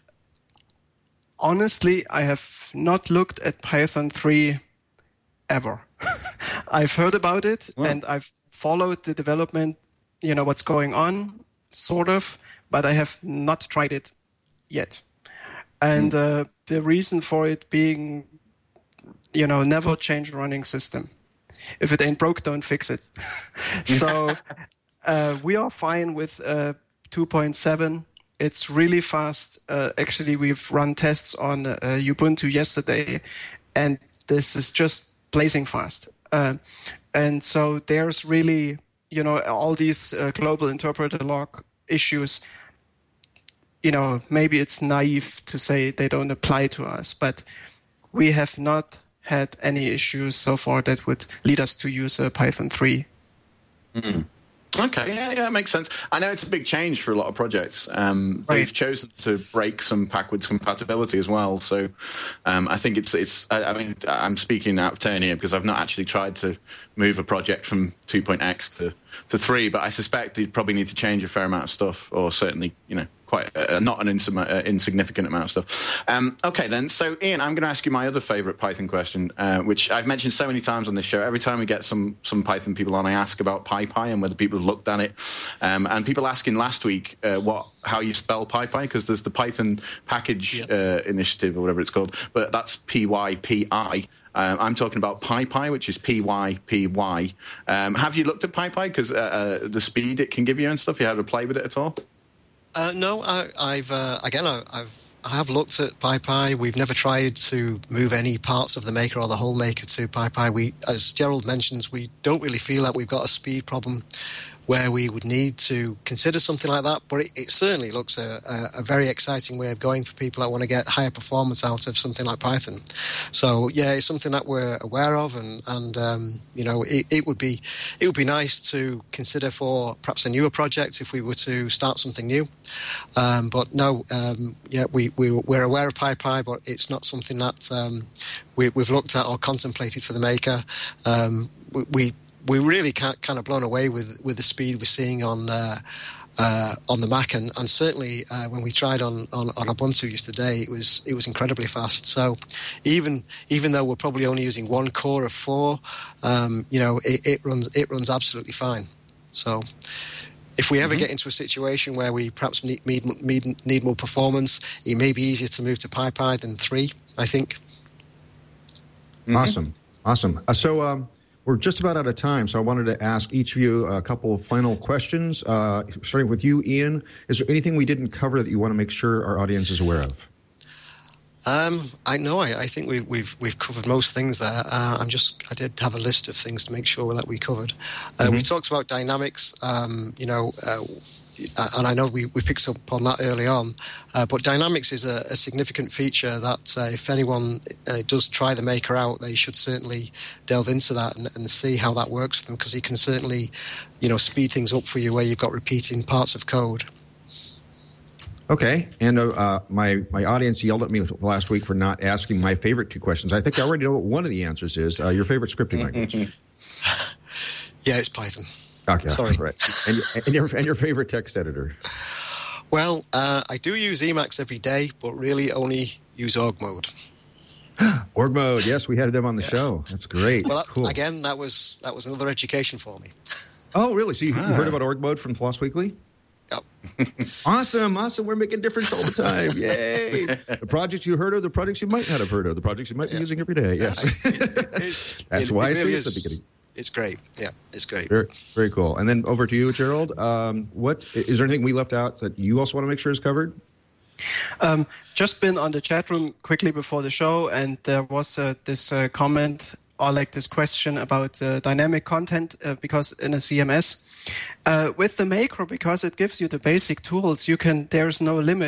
honestly, I have not looked at Python three ever. I've heard about it wow. and I've followed the development, you know, what's going on, sort of, but I have not tried it yet. And mm. uh, the reason for it being, you know, never change running system. If it ain't broke, don't fix it. So uh, we are fine with uh, two point seven. It's really fast. Uh, actually, we've run tests on uh, Ubuntu yesterday, and this is just blazing fast. Uh, and so there's really, you know, all these uh, global interpreter lock issues. You know, maybe it's naive to say they don't apply to us, but we have not had any issues so far that would lead us to use uh, Python three. Mm. Okay, yeah, yeah, it makes sense. I know it's a big change for a lot of projects. Um, right. They've chosen to break some backwards compatibility as well. So um, I think it's, it's. I, I mean, I'm speaking out of turn here because I've not actually tried to move a project from two point x to, to three, but I suspect you'd probably need to change a fair amount of stuff, or certainly, you know, quite uh, not an ins- uh, insignificant amount of stuff. Um, okay, then. So, Ian, I'm going to ask you my other favourite Python question, uh, which I've mentioned so many times on this show. Every time we get some some Python people on, I ask about PyPy and whether people have looked at it. Um, and people asking last week uh, what how you spell PyPy, because there's the Python package uh, initiative or whatever it's called, but that's P Y P I. Uh, I'm talking about PyPy, which is P Y P Y. Um, have you looked at PyPy? Because uh, uh, the speed it can give you and stuff, you had to play with it at all? Uh, no, I, I've uh, again, I, I've I have looked at PyPy. We've never tried to move any parts of the maker or the whole maker to PyPy. We, as Gerald mentions, we don't really feel like we've got a speed problem where we would need to consider something like that. But it, it certainly looks a, a, a very exciting way of going for people that want to get higher performance out of something like Python. So yeah, it's something that we're aware of, and and um, you know, it, it would be it would be nice to consider for perhaps a newer project if we were to start something new. Um, but no, um, yeah, we, we we're aware of PyPy, but it's not something that um, we, we've looked at or contemplated for the maker. Um, we, we We're really kind of blown away with, with the speed we're seeing on uh, uh, on the Mac, and, and certainly uh, when we tried on, on, on Ubuntu yesterday, it was it was incredibly fast. So even even though we're probably only using one core of four, um, you know, it, it runs it runs absolutely fine. So if we ever mm-hmm. get into a situation where we perhaps need, need need more performance, it may be easier to move to PyPy than three, I think. Mm-hmm. Awesome, awesome. Uh, so. Um We're just about out of time, so I wanted to ask each of you a couple of final questions. Uh, starting with you, Ian, is there anything we didn't cover that you want to make sure our audience is aware of? Um, I know. I, I think we, we've we've covered most things there. Uh, I'm just I did have a list of things to make sure that we covered. Uh, mm-hmm. We talked about dynamics. Um, you know. Uh, And I know we, we picked up on that early on, uh, but Dynamics is a, a significant feature that uh, if anyone uh, does try the Maker out, they should certainly delve into that and, and see how that works for them, because it can certainly, you know, speed things up for you where you've got repeating parts of code. Okay, and uh, my my audience yelled at me last week for not asking my favorite two questions. I think I already know what one of the answers is. Uh, your favorite scripting language? Yeah, it's Python. Okay, sorry. Right. And, and, your, and your favorite text editor? Well, uh, I do use Emacs every day, but really only use org mode. Org mode, yes, we had them on the yeah. show. That's great. Well, cool. Again, that was that was another education for me. Oh, really? So you, ah. you heard about org mode from Floss Weekly? Yep. Awesome, awesome. We're making a difference all the time. Yay. The projects you heard of, the projects you might not have heard of, the projects you might yeah. be using every day. Yes. Yeah, it, it's, That's it, why it I really see is, it at the beginning. It's great. Yeah, it's great. Very, very cool. And then over to you, Gerald. Um, what is there anything we left out that you also want to make sure is covered? Um, just been on the chat room quickly before the show, and there was uh, this uh, comment or like this question about uh, dynamic content uh, because in a C M S uh, with the macro, because it gives you the basic tools, you can. There's no limit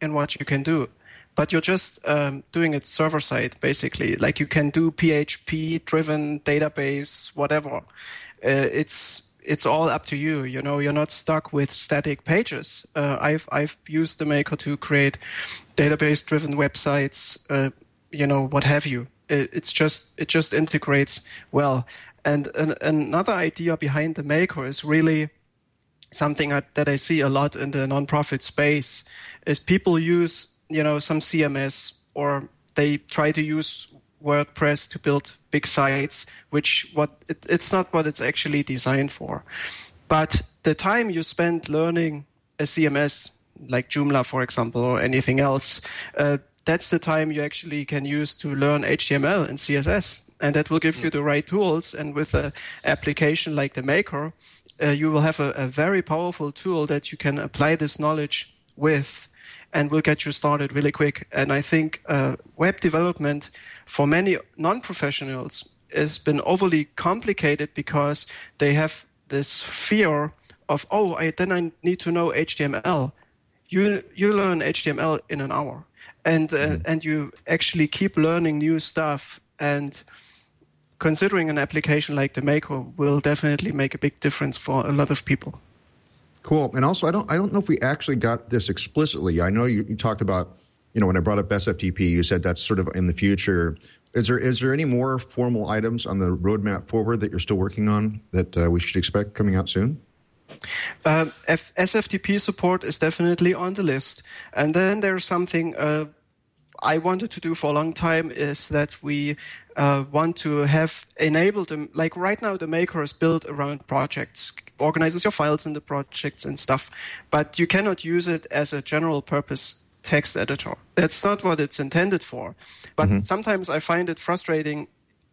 in what you can do. But you're just um, doing it server-side, basically. Like you can do P H P-driven database, whatever. Uh, it's it's all up to you. You know, you're not stuck with static pages. Uh, I've I've used the Maker to create database-driven websites. Uh, you know, what have you. It, it's just it just integrates well. And an, another idea behind the Maker is really something that I see a lot in the nonprofit space. Is people use you know, some C M S, or they try to use WordPress to build big sites, which what it, it's not what it's actually designed for. But the time you spend learning a C M S, like Joomla, for example, or anything else, uh, that's the time you actually can use to learn H T M L and C S S. And that will give you the right tools. And with an application like the Maker, uh, you will have a, a very powerful tool that you can apply this knowledge with, and will get you started really quick. And I think uh, web development for many non-professionals has been overly complicated because they have this fear of, oh, I, then I need to know H T M L. You you learn H T M L in an hour, and uh, mm-hmm. and you actually keep learning new stuff. And considering an application like the Maker will definitely make a big difference for a lot of people. Cool. And also, I don't I don't know if we actually got this explicitly. I know you, you talked about, you know, when I brought up S F T P, you said that's sort of in the future. Is there is there any more formal items on the roadmap forward that you're still working on that uh, we should expect coming out soon? Uh, F- S F T P support is definitely on the list. And then there's something uh, I wanted to do for a long time is that we uh, want to have enabled them. Like right now, the Maker is built around projects, organizes your files in the projects and stuff, but you cannot use it as a general purpose text editor. That's not what it's intended for. But mm-hmm. sometimes I find it frustrating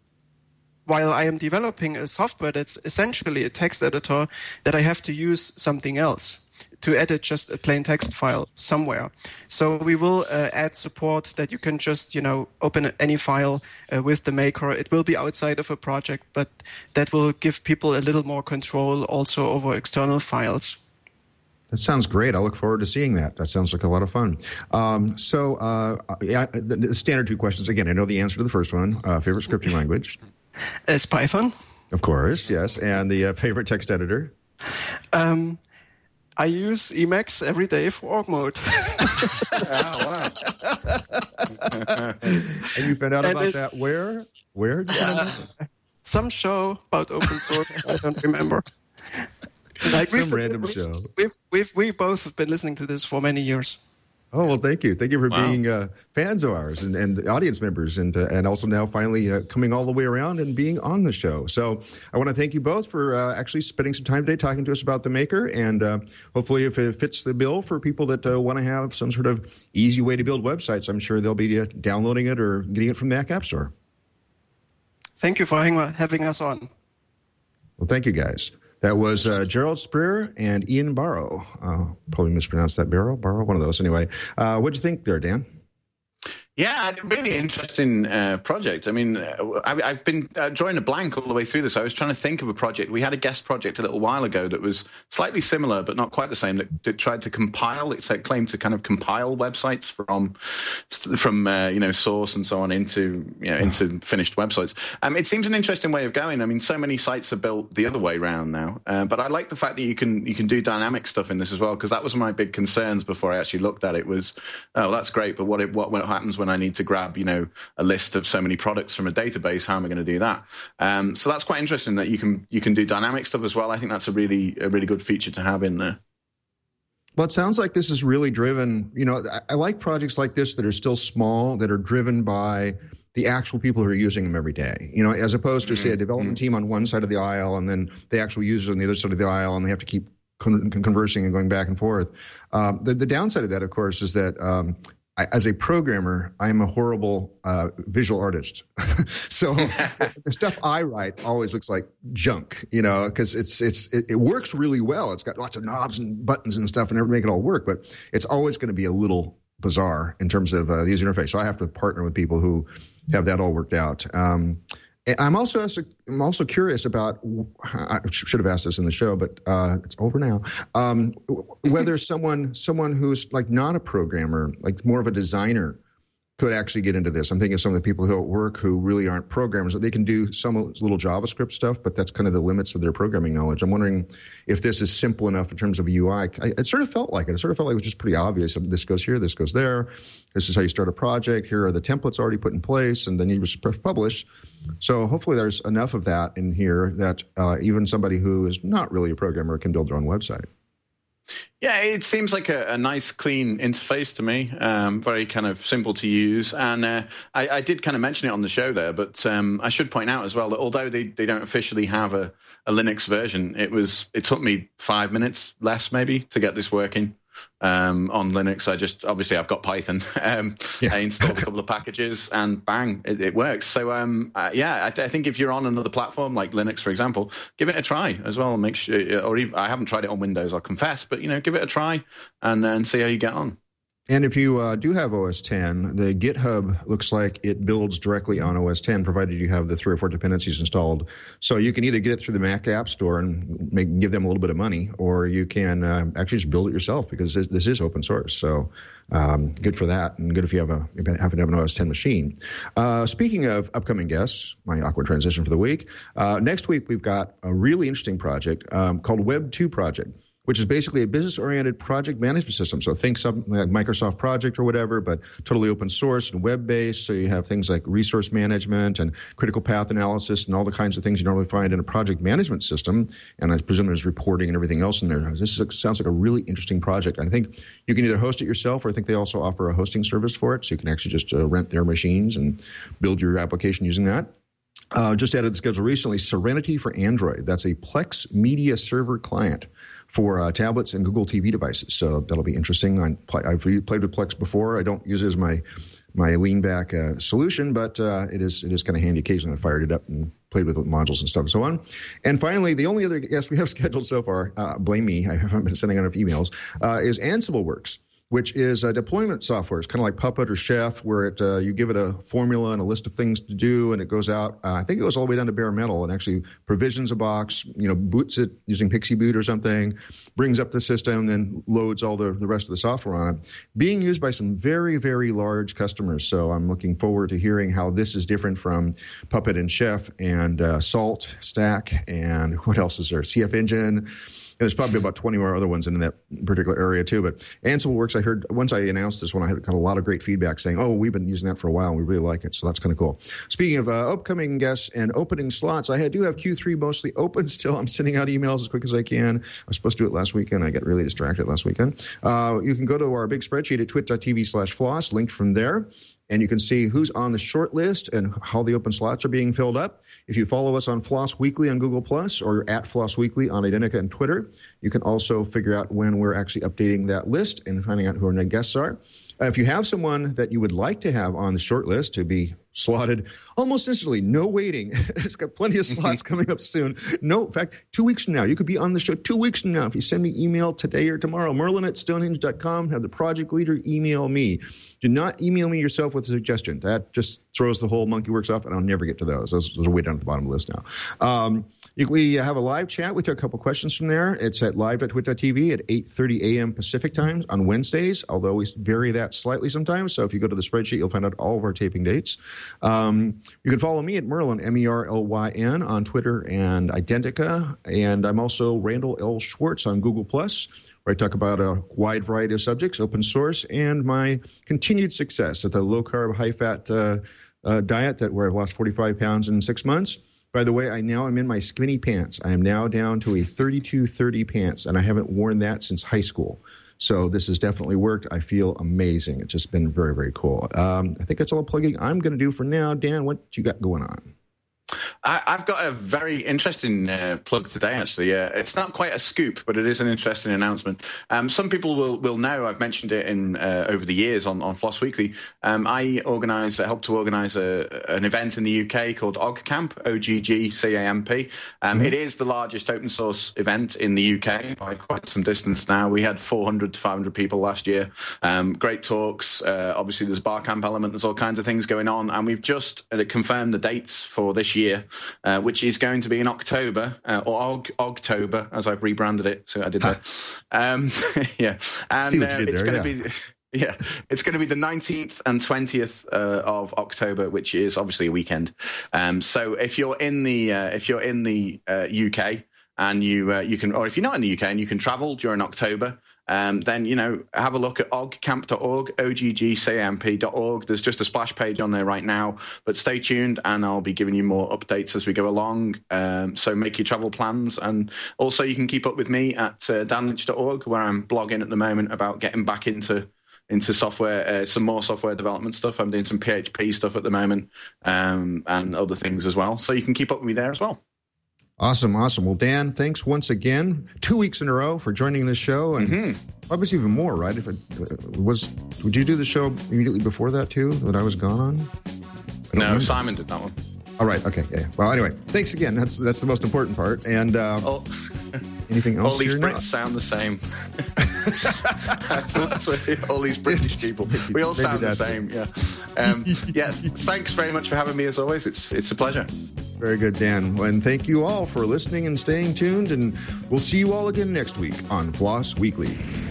while I am developing a software that's essentially a text editor that I have to use something else to edit just a plain text file somewhere. So we will uh, add support that you can just, you know, open any file uh, with the Maker. It will be outside of a project, but that will give people a little more control also over external files. That sounds great. I look forward to seeing that. That sounds like a lot of fun. Um, so uh, yeah, the, the standard two questions. Again, I know the answer to the first one. Uh, favorite scripting language? It's Python. Of course, yes. And the uh, favorite text editor? Um, I use Emacs every day for org mode. Oh, wow. And you found out and about it, that where? Where did you find out? Some show about open source. I don't remember. Like Some we've, random we've, show. We've, we've, we both have been listening to this for many years. Oh, well, thank you. Thank you for wow. being uh, fans of ours and, and audience members, and uh, and also now finally uh, coming all the way around and being on the show. So I want to thank you both for uh, actually spending some time today talking to us about the Maker, and uh, hopefully if it fits the bill for people that uh, want to have some sort of easy way to build websites, I'm sure they'll be uh, downloading it or getting it from the Mac App Store. Thank you for having us on. Well, thank you, guys. That was uh, Gerald Spreer and Ian Barrow. Uh, probably mispronounced that. Barrow? Barrow? One of those. Anyway, uh, what'd you think there, Dan? Yeah, really interesting uh, project. I mean, I, I've been uh, drawing a blank all the way through this. I was trying to think of a project. We had a guest project a little while ago that was slightly similar, but not quite the same, that, that tried to compile, it said, claimed to kind of compile websites from, from uh, you know, source and so on into, you know, into finished websites. Um, it seems an interesting way of going. I mean, so many sites are built the other way around now, uh, but I like the fact that you can you can do dynamic stuff in this as well, because that was one of my big concerns before I actually looked at it was, oh, that's great, but what it, what, what happens when I need to grab, you know, a list of so many products from a database? How am I going to do that? Um, so that's quite interesting that you can you can do dynamic stuff as well. I think that's a really a really good feature to have in there. Well, it sounds like this is really driven. You know, I, I like projects like this that are still small, that are driven by the actual people who are using them every day. You know, as opposed to, mm-hmm. say, a development mm-hmm. team on one side of the aisle and then the actual users on the other side of the aisle, and they have to keep con- conversing and going back and forth. Um, the, the downside of that, of course, is that um, I, as a programmer, I am a horrible uh, visual artist. So the stuff I write always looks like junk, you know, because it's it's it, it works really well. It's got lots of knobs and buttons and stuff and everything make it all work, but it's always going to be a little bizarre in terms of uh, the user interface. So I have to partner with people who have that all worked out. Um, I'm also I'm also curious about. I should have asked this in the show, but uh, it's over now. Um, whether someone someone who's like not a programmer, like more of a designer, could actually get into this. I'm thinking of some of the people who at work who really aren't programmers. They can do some little JavaScript stuff, but that's kind of the limits of their programming knowledge. I'm wondering if this is simple enough in terms of a U I. I, it sort of felt like it. It sort of felt like it was just pretty obvious. This goes here, this goes there. This is how you start a project. Here are the templates already put in place, and then you just press publish. So hopefully there's enough of that in here that uh, even somebody who is not really a programmer can build their own website. Yeah, it seems like a, a nice, clean interface to me. Um, very kind of simple to use. And uh, I, I did kind of mention it on the show there, but um, I should point out as well that although they, they don't officially have a, a Linux version, it was it took me five minutes less maybe to get this working. Um, on Linux, I just obviously I've got Python. Um, yeah. I installed a couple of packages, and bang, it, it works. So um, uh, yeah, I, I think if you're on another platform like Linux, for example, give it a try as well. Make sure, or even, I haven't tried it on Windows, I'll confess, but you know, give it a try and and see how you get on. And if you uh, do have O S ten, the GitHub looks like it builds directly on O S ten, provided you have the three or four dependencies installed. So you can either get it through the Mac App Store and make, give them a little bit of money, or you can uh, actually just build it yourself because this, this is open source. So um, good for that, and good if you have a you happen to have an O S ten machine. Uh, speaking of upcoming guests, my awkward transition for the week, uh, next week we've got a really interesting project um, called Web two Project, which is basically a business-oriented project management system. So think something like Microsoft Project or whatever, but totally open source and web-based. So you have things like resource management and critical path analysis and all the kinds of things you normally find in a project management system. And I presume there's reporting and everything else in there. This is, sounds like a really interesting project. I think you can either host it yourself, or I think they also offer a hosting service for it. So you can actually just uh, rent their machines and build your application using that. Uh, just added to the schedule recently, Serenity for Android. That's a Plex media server client for uh, tablets and Google T V devices. So that'll be interesting. I play, I've played with Plex before. I don't use it as my my lean back uh, solution, but uh, it is it is kind of handy. Occasionally I fired it up and played with modules and stuff and so on. And finally, the only other guest we have scheduled so far, uh, blame me, I haven't been sending enough emails, uh, is Ansible Works, which is a deployment software. It's kind of like Puppet or Chef, where it uh, you give it a formula and a list of things to do, and it goes out. Uh, I think it goes all the way down to bare metal and actually provisions a box, you know, boots it using Pixie Boot or something, brings up the system, then loads all the, the rest of the software on it. Being used by some very, very large customers. So I'm looking forward to hearing how this is different from Puppet and Chef and uh, Salt, Stack, and what else is there? C F Engine. And there's probably about twenty more other ones in that particular area too. But Ansible Works, I heard once I announced this one, I had got a lot of great feedback saying, oh, we've been using that for a while and we really like it. So that's kind of cool. Speaking of uh, upcoming guests and opening slots, I do have Q three mostly open still. I'm sending out emails as quick as I can. I was supposed to do it last weekend. I got really distracted last weekend. Uh, you can go to our big spreadsheet at twit.tv slash floss, linked from there. And you can see who's on the short list and how the open slots are being filled up. If you follow us on Floss Weekly on Google Plus, or at Floss Weekly on Identica and Twitter, you can also figure out when we're actually updating that list and finding out who our guests are. Uh, if you have someone that you would like to have on the short list to be slotted almost instantly, no waiting. It's got plenty of slots coming up soon. No, in fact, two weeks from now, you could be on the show two weeks from now. If you send me email today or tomorrow, Merlin at stonehenge dot com, have the project leader email me. Do not email me yourself with a suggestion. That just throws the whole monkey works off, and I'll never get to those. Those, those are way down at the bottom of the list now. Um, we have a live chat. We took a couple questions from there. It's at live at twit dot t v at eight thirty a.m. Pacific time on Wednesdays, although we vary that slightly sometimes. So if you go to the spreadsheet, you'll find out all of our taping dates. Um, you can follow me at Merlin, M E R L Y N, on Twitter and Identica. And I'm also Randall L. Schwartz on Google Plus, where I talk about a wide variety of subjects, open source, and my continued success at the low-carb, high-fat uh, uh, diet that where I've lost forty-five pounds in six months. By the way, I now am in my skinny pants. I am now down to a thirty-two thirty pants, and I haven't worn that since high school. So this has definitely worked. I feel amazing. It's just been very, very cool. Um, I think that's all the plugging I'm going to do for now. Dan, what you got going on? I, I've got a very interesting uh, plug today, actually. Uh, it's not quite a scoop, but it is an interesting announcement. Um, some people will, will know, I've mentioned it in uh, over the years on, on Floss Weekly. Um, I organise, I helped to organise a, an event in the U K called OggCamp, O G G C A M P. Um, mm-hmm. It is the largest open source event in the U K by quite some distance now. We had four hundred to five hundred people last year. Um, great talks. Uh, obviously, there's a Barcamp element. There's all kinds of things going on. And we've just uh, confirmed the dates for this year, uh, which is going to be in October, uh, or Og- Ogtober, as I've rebranded it. So I did that. Um, yeah. And uh, it's going to yeah. be... Yeah, it's going to be the nineteenth and twentieth uh, of October, which is obviously a weekend. Um, so if you're in the uh, if you're in the uh, U K and you uh, you can, or if you're not in the U K and you can travel during October, um, then you know have a look at oggcamp dot org, O G G C A M P dot org. There's just a splash page on there right now. But stay tuned, and I'll be giving you more updates as we go along. Um, so make your travel plans, and also you can keep up with me at uh, dan lynch dot org, where I'm blogging at the moment about getting back into. into software, uh, some more software development stuff. I'm doing some P H P stuff at the moment, um, and other things as well. So you can keep up with me there as well. Awesome, awesome. Well, Dan, thanks once again, two weeks in a row for joining this show, and mm-hmm. obviously even more, right? If it uh, was, would you do the show immediately before that too? That I was gone on? No, remember. Simon did that one. All right. Okay. Yeah. Well, anyway, thanks again. That's that's the most important part. And uh, oh. anything else? All these Brits not? sound the same. That's what, all these British people. We all sound the same. Yeah. Um, yeah. Thanks very much for having me. As always, it's it's a pleasure. Very good, Dan. And thank you all for listening and staying tuned. And we'll see you all again next week on Floss Weekly.